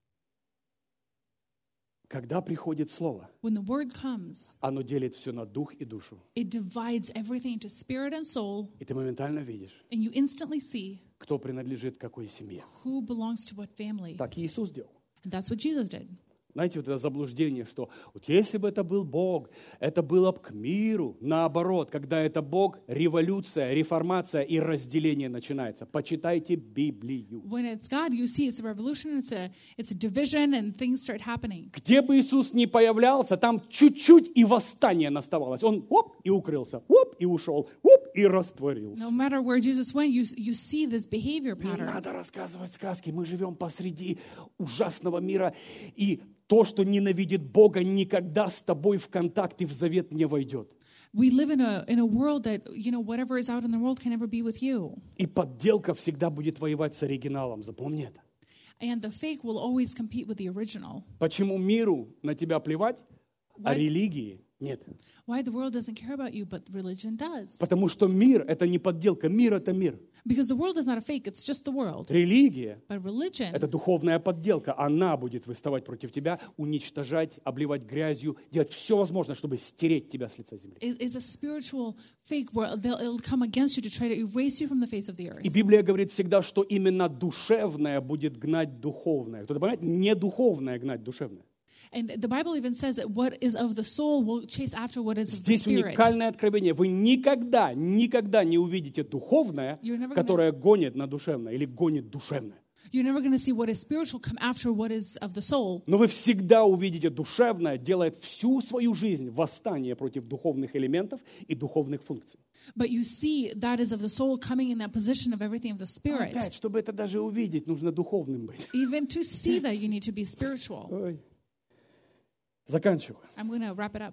Speaker 1: Когда приходит Слово,
Speaker 2: When the word comes,
Speaker 1: оно делит все на дух и душу.
Speaker 2: it divides everything into spirit and soul,
Speaker 1: И ты моментально видишь,
Speaker 2: and you instantly see
Speaker 1: кто принадлежит какой семье.
Speaker 2: who belongs to what family.
Speaker 1: Так Иисус делал.
Speaker 2: And that's what Jesus did.
Speaker 1: Знаете, вот это заблуждение, что вот если бы это был Бог, это было бы к миру. Наоборот, когда это Бог, революция, реформация и разделение начинается. Почитайте Библию.
Speaker 2: When it's God, you see it's a revolution, it's a division, and things start happening.
Speaker 1: Где бы Иисус ни появлялся, там чуть-чуть и восстание наставалось. Он оп, и укрылся, оп, и ушел, оп, и растворился.
Speaker 2: No matter where Jesus went, you see this behavior
Speaker 1: Не
Speaker 2: pattern.
Speaker 1: надо рассказывать сказки. Мы живем посреди ужасного мира. И то, что ненавидит Бога, никогда с тобой в контакт и в завет не войдет.
Speaker 2: We live in a world that, whatever is out in the world can never be with you.
Speaker 1: И подделка всегда будет воевать с оригиналом. Запомни это.
Speaker 2: And the fake will always compete with the original.
Speaker 1: Почему миру на тебя плевать, а религии нет?
Speaker 2: Why the world doesn't care about you, but religion does.
Speaker 1: Потому что мир — это не подделка, мир — это мир.
Speaker 2: Because the world is not a fake, it's just the world.
Speaker 1: Религия
Speaker 2: But religion
Speaker 1: — это духовная подделка. Она будет выставать против тебя, уничтожать, обливать грязью, делать все возможное, чтобы стереть тебя с лица земли.
Speaker 2: is a spiritual fake where it'll come against you to try to erase you from the face of the earth.
Speaker 1: И Библия говорит всегда, что именно душевное будет гнать духовное. Кто-то понимает? Не духовное гнать духовное.
Speaker 2: And the Bible even says that what is of the soul will chase after what is of the
Speaker 1: Здесь
Speaker 2: spirit.
Speaker 1: уникальное откровение. Вы никогда не увидите духовное, которое гонит на душевное или гонит душевное.
Speaker 2: You're never going to see what is spiritual come after what is of the soul.
Speaker 1: Но вы всегда увидите душевное делает всю свою жизнь восстание против духовных элементов и духовных функций.
Speaker 2: But you see that is of the soul coming in that position of everything of the spirit.
Speaker 1: Опять, чтобы это даже увидеть, нужно духовным быть.
Speaker 2: Even to see that, you need to be spiritual.
Speaker 1: Ой. Заканчиваю.
Speaker 2: I'm going to wrap it up.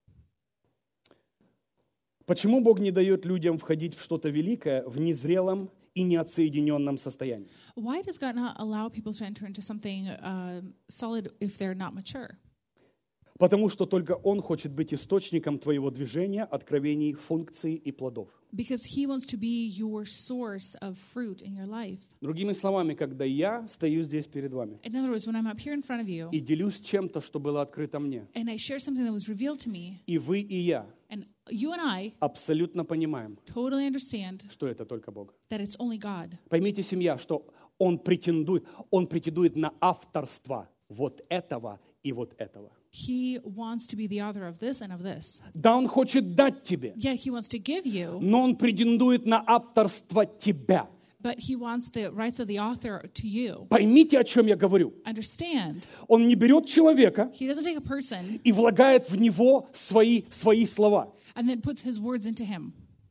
Speaker 1: Почему Бог не дает людям входить в что-то великое в незрелом и неотсоединенном состоянии?
Speaker 2: Why does God not allow people to enter into something solid if they're not mature?
Speaker 1: Потому что только Он хочет быть источником твоего движения, откровений, функций и плодов.
Speaker 2: Because He wants to be your source of fruit in your life.
Speaker 1: Другими словами, когда я стою здесь перед вами
Speaker 2: In other words, when I'm up here in front of you
Speaker 1: и делюсь чем-то, что было открыто мне,
Speaker 2: and I share something that was revealed to me,
Speaker 1: и вы, и я
Speaker 2: and you and I
Speaker 1: абсолютно понимаем,
Speaker 2: totally understand
Speaker 1: что это только Бог.
Speaker 2: that it's only God.
Speaker 1: Поймите, семья, что он претендует на авторство вот этого и вот этого.
Speaker 2: He wants to be the author of this and of this.
Speaker 1: Да, он хочет дать тебе,
Speaker 2: Yeah, he wants to give you,
Speaker 1: но он претендует на авторство тебя.
Speaker 2: but he wants the rights of the author to you.
Speaker 1: Поймите, о чем я говорю.
Speaker 2: Understand,
Speaker 1: Он не берет человека
Speaker 2: he doesn't take a person
Speaker 1: и влагает в него свои слова.
Speaker 2: and then puts his words into him.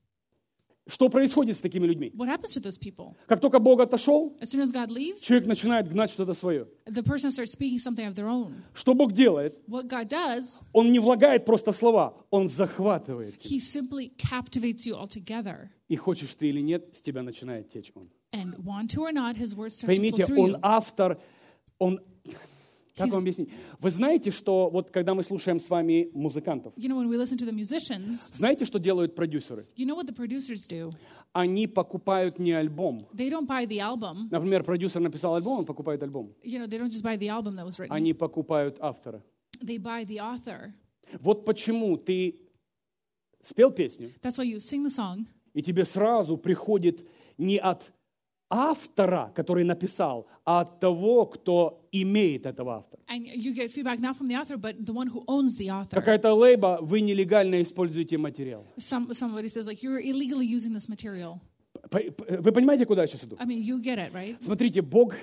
Speaker 1: Что происходит с такими людьми?
Speaker 2: What happens to those people?
Speaker 1: Как только Бог отошел,
Speaker 2: As soon as God leaves,
Speaker 1: человек начинает гнать что-то свое.
Speaker 2: the person starts speaking something of their own.
Speaker 1: Что Бог делает?
Speaker 2: What God does,
Speaker 1: Он не влагает просто слова, Он захватывает.
Speaker 2: he simply captivates you altogether.
Speaker 1: И хочешь ты или нет, с тебя начинает течь Он.
Speaker 2: And want to or not, his words start to flow
Speaker 1: Поймите,
Speaker 2: through
Speaker 1: Он
Speaker 2: you.
Speaker 1: автор, Он... Как вам объяснить? Вы знаете, что вот когда мы слушаем с вами музыкантов,
Speaker 2: You know, when we listen to the musicians,
Speaker 1: знаете, что делают продюсеры?
Speaker 2: you know what the producers do?
Speaker 1: Они покупают не альбом.
Speaker 2: They don't buy the album.
Speaker 1: Например, продюсер написал альбом, он покупает альбом.
Speaker 2: You know, they don't just buy the album that was written.
Speaker 1: Они покупают автора.
Speaker 2: They buy the author.
Speaker 1: Вот почему ты спел песню,
Speaker 2: That's why you sing the song,
Speaker 1: и тебе сразу приходит не от автора, который написал, а от того, кто имеет этого автора.
Speaker 2: and you get feedback not from the author, but the one who owns the author.
Speaker 1: Какая-то лейба, вы нелегально используете материал.
Speaker 2: Somebody says, like, you're illegally using this material.
Speaker 1: Вы понимаете, куда я сейчас иду?
Speaker 2: I mean, you get it, right?
Speaker 1: Смотрите, Бог,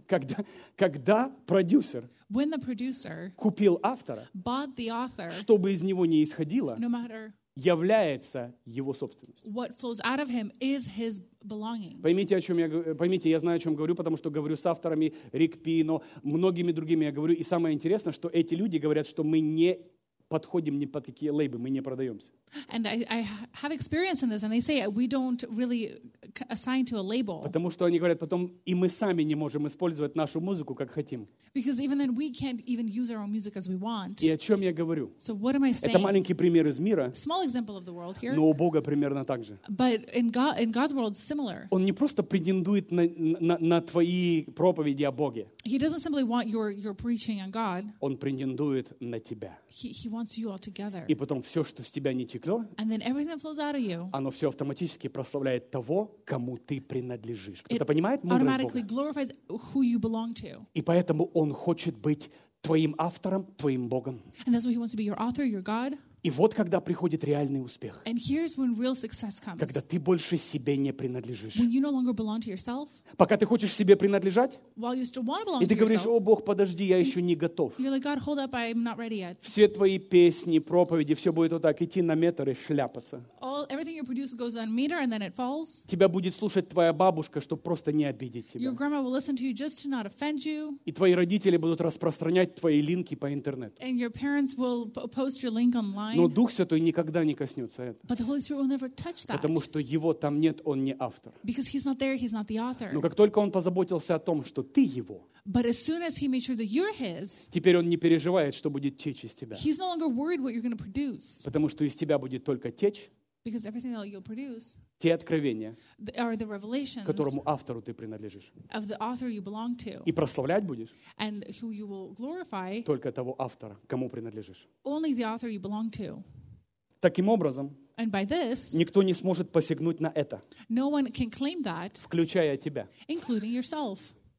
Speaker 1: когда продюсер
Speaker 2: When the producer
Speaker 1: купил автора,
Speaker 2: bought the author,
Speaker 1: что бы из него ни исходило,
Speaker 2: no matter
Speaker 1: является его собственностью.
Speaker 2: what flows out of him is his belonging.
Speaker 1: Поймите, я знаю, о чем говорю, потому что говорю с авторами Рик Пино, многими другими я говорю. И самое интересное, что эти люди говорят, что мы не подходим ни под какие лейбы, мы не продаемся.
Speaker 2: And I have experience in this, and they say we don't really assign to a label.
Speaker 1: Потому что они говорят потом, и мы сами не можем использовать нашу музыку, как хотим.
Speaker 2: Because even then, we can't even use our own music as we want.
Speaker 1: И о чем я говорю?
Speaker 2: So what am I
Speaker 1: Это
Speaker 2: saying?
Speaker 1: маленький пример из мира,
Speaker 2: Small example of the world here,
Speaker 1: но у Бога примерно так же.
Speaker 2: but in God's world, it's similar.
Speaker 1: Он не просто претендует на твои проповеди о Боге.
Speaker 2: He doesn't simply want your preaching on God.
Speaker 1: Он претендует на тебя.
Speaker 2: He wants you all together.
Speaker 1: И потом все, что с тебя не текло,
Speaker 2: And then everything that flows out of you,
Speaker 1: оно все автоматически прославляет того, кому ты принадлежишь. Кто-то
Speaker 2: it
Speaker 1: понимает мудрость
Speaker 2: automatically
Speaker 1: Бога?
Speaker 2: glorifies who you belong to.
Speaker 1: И поэтому Он хочет быть твоим автором, твоим Богом.
Speaker 2: And that's why he wants to be your author, your God.
Speaker 1: И вот когда приходит реальный успех,
Speaker 2: And here's when real success comes.
Speaker 1: когда ты больше себе не принадлежишь.
Speaker 2: When you no longer belong to yourself,
Speaker 1: Пока ты хочешь себе принадлежать,
Speaker 2: while you still want to belong
Speaker 1: и ты
Speaker 2: to
Speaker 1: говоришь:
Speaker 2: yourself,
Speaker 1: «О, Бог, подожди, я еще не готов».
Speaker 2: you're like, God, hold up, I'm not ready yet.
Speaker 1: Все твои песни, проповеди, все будет вот так, идти на метр и шляпаться.
Speaker 2: Everything you produce goes on meter and then it falls.
Speaker 1: Тебя будет слушать твоя бабушка, чтобы просто не обидеть
Speaker 2: Your
Speaker 1: тебя.
Speaker 2: grandma will listen to you just to not offend you.
Speaker 1: И твои родители будут распространять твои линки по интернету.
Speaker 2: And your parents will post your link online.
Speaker 1: Но Дух Святой никогда не коснется этого.
Speaker 2: But the Holy Spirit will never touch that.
Speaker 1: Потому что его там нет, он не автор.
Speaker 2: Because he's not there, he's not the author.
Speaker 1: Но как только он позаботился о том, что ты его,
Speaker 2: But as soon as he made sure that you're his,
Speaker 1: теперь он не переживает, что будет течь из тебя.
Speaker 2: he's no longer worried what you're going to produce.
Speaker 1: Потому что из тебя будет только течь
Speaker 2: Because everything that you'll produce
Speaker 1: те откровения,
Speaker 2: are the revelations
Speaker 1: которому автору ты принадлежишь.
Speaker 2: of the author you belong to.
Speaker 1: И прославлять будешь
Speaker 2: And who you will glorify,
Speaker 1: только того автора, кому принадлежишь.
Speaker 2: only the author you belong to.
Speaker 1: Таким образом,
Speaker 2: And by this,
Speaker 1: никто не сможет посягнуть на это,
Speaker 2: no one can claim that,
Speaker 1: включая тебя.
Speaker 2: including yourself.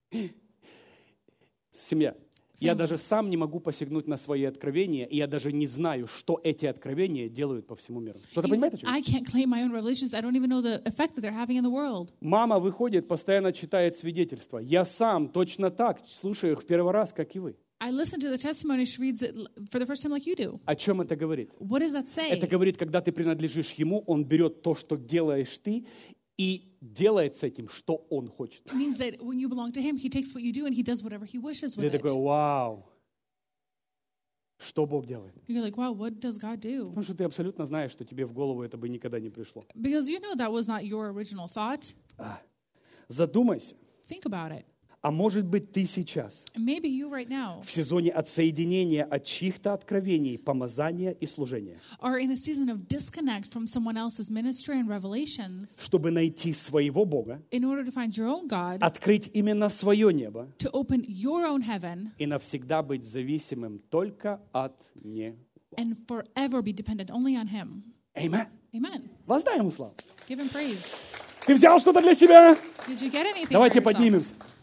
Speaker 1: Семья. Я даже сам не могу посягнуть на свои откровения, и я даже не знаю, что эти откровения делают по всему миру. Кто-то понимает, о чем?
Speaker 2: I can't claim my own revelations. I don't even know the effect that they're having in the world.
Speaker 1: Мама выходит, постоянно читает свидетельства. Я сам точно так слушаю их в первый раз, как и вы.
Speaker 2: I listen to the testimony. She reads it for the first time like you do.
Speaker 1: О чем это говорит?
Speaker 2: What does that say?
Speaker 1: Это говорит, когда ты принадлежишь Ему, Он берет то, что делаешь ты, и делает с этим, что Он хочет.
Speaker 2: It means that when you belong to Him, He takes what you do and He does whatever He wishes
Speaker 1: Ты
Speaker 2: with
Speaker 1: такой:
Speaker 2: it.
Speaker 1: вау, что Бог делает?
Speaker 2: You're like, wow, what does God do?
Speaker 1: Потому что ты абсолютно знаешь, что тебе в голову это бы никогда не пришло.
Speaker 2: Because you know that was not your original thought.
Speaker 1: Задумайся.
Speaker 2: Think about it.
Speaker 1: А может быть, ты сейчас
Speaker 2: And maybe you right now
Speaker 1: в сезоне отсоединения от чьих-то откровений, помазания и служения,
Speaker 2: are in a season of disconnect from someone else's ministry and revelations
Speaker 1: чтобы найти своего Бога,
Speaker 2: in order to find your own God,
Speaker 1: открыть именно свое небо
Speaker 2: to open your own heaven,
Speaker 1: и навсегда быть зависимым только от Него.
Speaker 2: and forever be dependent only on Him.
Speaker 1: Amen.
Speaker 2: Amen.
Speaker 1: Воздай Ему славу.
Speaker 2: Give Him praise.
Speaker 1: Ты взял что-то для себя?
Speaker 2: Did you get anything
Speaker 1: Давайте
Speaker 2: for yourself?
Speaker 1: поднимемся.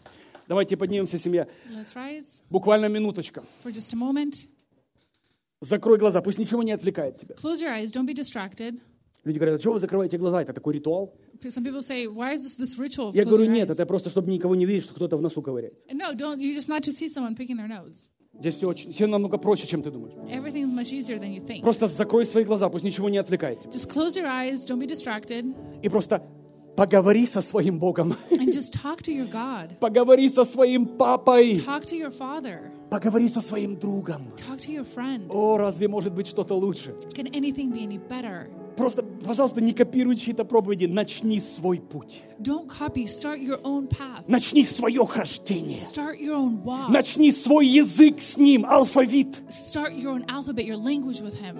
Speaker 1: Давайте поднимемся, семья.
Speaker 2: Let's rise
Speaker 1: Буквально минуточка.
Speaker 2: for just a moment.
Speaker 1: Закрой глаза, пусть ничего не отвлекает тебя.
Speaker 2: Close your eyes. Don't be distracted.
Speaker 1: Люди говорят, а что вы закрываете глаза? Это такой ритуал?
Speaker 2: Some people say, why is this ritual of
Speaker 1: Я
Speaker 2: closing
Speaker 1: говорю,
Speaker 2: your
Speaker 1: нет,
Speaker 2: eyes?
Speaker 1: это просто, чтобы никого не видеть, что кто-то в носу ковыряется.
Speaker 2: No, don't. You just not to see someone picking their nose.
Speaker 1: Здесь все намного проще, чем ты думаешь.
Speaker 2: Everything is much easier than you think.
Speaker 1: Просто закрой свои глаза, пусть ничего не отвлекает тебя.
Speaker 2: Just close your eyes. Don't be distracted.
Speaker 1: И просто поговори со своим Богом.
Speaker 2: And just talk to your God.
Speaker 1: Поговори со своим папой.
Speaker 2: Talk to your father.
Speaker 1: Поговори со своим другом.
Speaker 2: Talk to your friend.
Speaker 1: О, разве может быть что-то лучше?
Speaker 2: Can anything be any better?
Speaker 1: Просто, пожалуйста, не копируй чьи-то проповеди. Начни свой путь.
Speaker 2: Don't copy. Start your own path.
Speaker 1: Начни свое хождение.
Speaker 2: Start your own walk.
Speaker 1: Начни свой язык с ним, алфавит.
Speaker 2: Start your own alphabet, your language with him.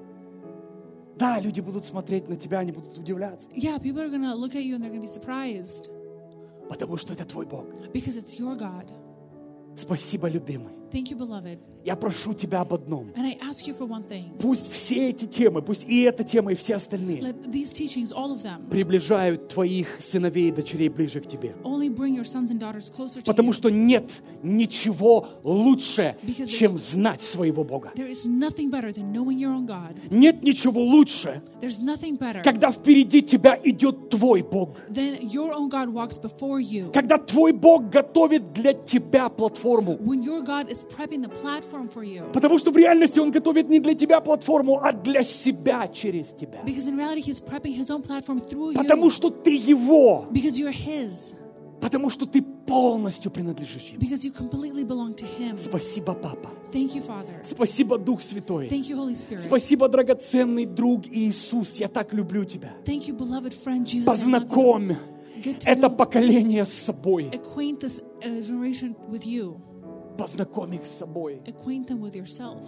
Speaker 1: Да, люди будут смотреть на тебя, они будут удивляться.
Speaker 2: Yeah, people are going to look at you and they're going to be surprised
Speaker 1: Потому что это твой Бог.
Speaker 2: because it's your God.
Speaker 1: Спасибо, любимый.
Speaker 2: Thank you, beloved.
Speaker 1: Я прошу тебя об одном.
Speaker 2: And I ask you for one thing.
Speaker 1: Пусть все эти темы, пусть и эта тема, и все остальные
Speaker 2: Let these teachings, all of them,
Speaker 1: приближают твоих сыновей и дочерей ближе к тебе.
Speaker 2: only bring your sons and daughters closer to
Speaker 1: Потому
Speaker 2: you.
Speaker 1: что нет ничего лучше,
Speaker 2: Because
Speaker 1: чем знать своего Бога.
Speaker 2: There is nothing better than knowing your own God.
Speaker 1: Нет ничего лучше,
Speaker 2: There's nothing better
Speaker 1: когда впереди тебя идет твой Бог.
Speaker 2: than your own God walks before you.
Speaker 1: Когда твой Бог готовит для тебя платформу.
Speaker 2: When your God is prepping the platform for you.
Speaker 1: Потому что в реальности Он готовит не для тебя платформу, а для себя через тебя.
Speaker 2: Because in reality, He's prepping His own platform through
Speaker 1: Потому
Speaker 2: you.
Speaker 1: что ты Его.
Speaker 2: Because you're His.
Speaker 1: Потому что ты полностью принадлежишь Ему.
Speaker 2: Because you completely belong to Him.
Speaker 1: Спасибо, Папа.
Speaker 2: Thank you, Father.
Speaker 1: Спасибо, Дух Святой.
Speaker 2: Thank you, Holy Spirit.
Speaker 1: Спасибо, драгоценный друг Иисус. Я так люблю Тебя.
Speaker 2: Thank you, beloved friend Jesus. I love you.
Speaker 1: Познакомь
Speaker 2: Get to
Speaker 1: это
Speaker 2: know,
Speaker 1: поколение с собой.
Speaker 2: acquaint this generation with you.
Speaker 1: Познакомь их с собой.
Speaker 2: Acquaint them with yourself.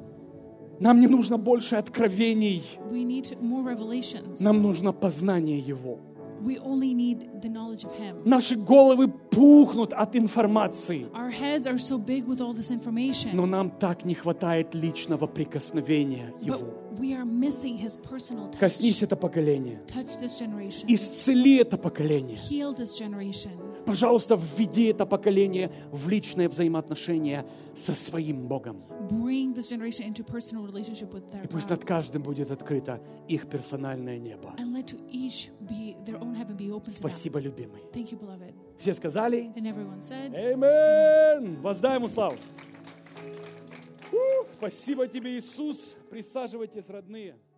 Speaker 1: Нам не нужно больше откровений.
Speaker 2: We need more revelations.
Speaker 1: Нам нужно познание Его.
Speaker 2: We only need the knowledge of Him.
Speaker 1: Наши головы пухнут от информации.
Speaker 2: Our heads are so big with all this information,
Speaker 1: Но нам так не хватает личного прикосновения
Speaker 2: but
Speaker 1: Его.
Speaker 2: we are missing His personal touch.
Speaker 1: Коснись это поколение.
Speaker 2: Touch this generation.
Speaker 1: Исцели это поколение.
Speaker 2: Heal this generation.
Speaker 1: Пожалуйста, введи это поколение в личные взаимоотношения со своим Богом.
Speaker 2: Bring this generation into personal relationship with their
Speaker 1: И пусть
Speaker 2: God.
Speaker 1: над каждым будет открыто их персональное небо.
Speaker 2: And let to each be their own heaven be open to them.
Speaker 1: Спасибо, любимый.
Speaker 2: Thank you, beloved.
Speaker 1: Все сказали?
Speaker 2: And everyone said,
Speaker 1: Аминь! Воздай ему славу. Спасибо тебе, Иисус. Присаживайтесь, родные.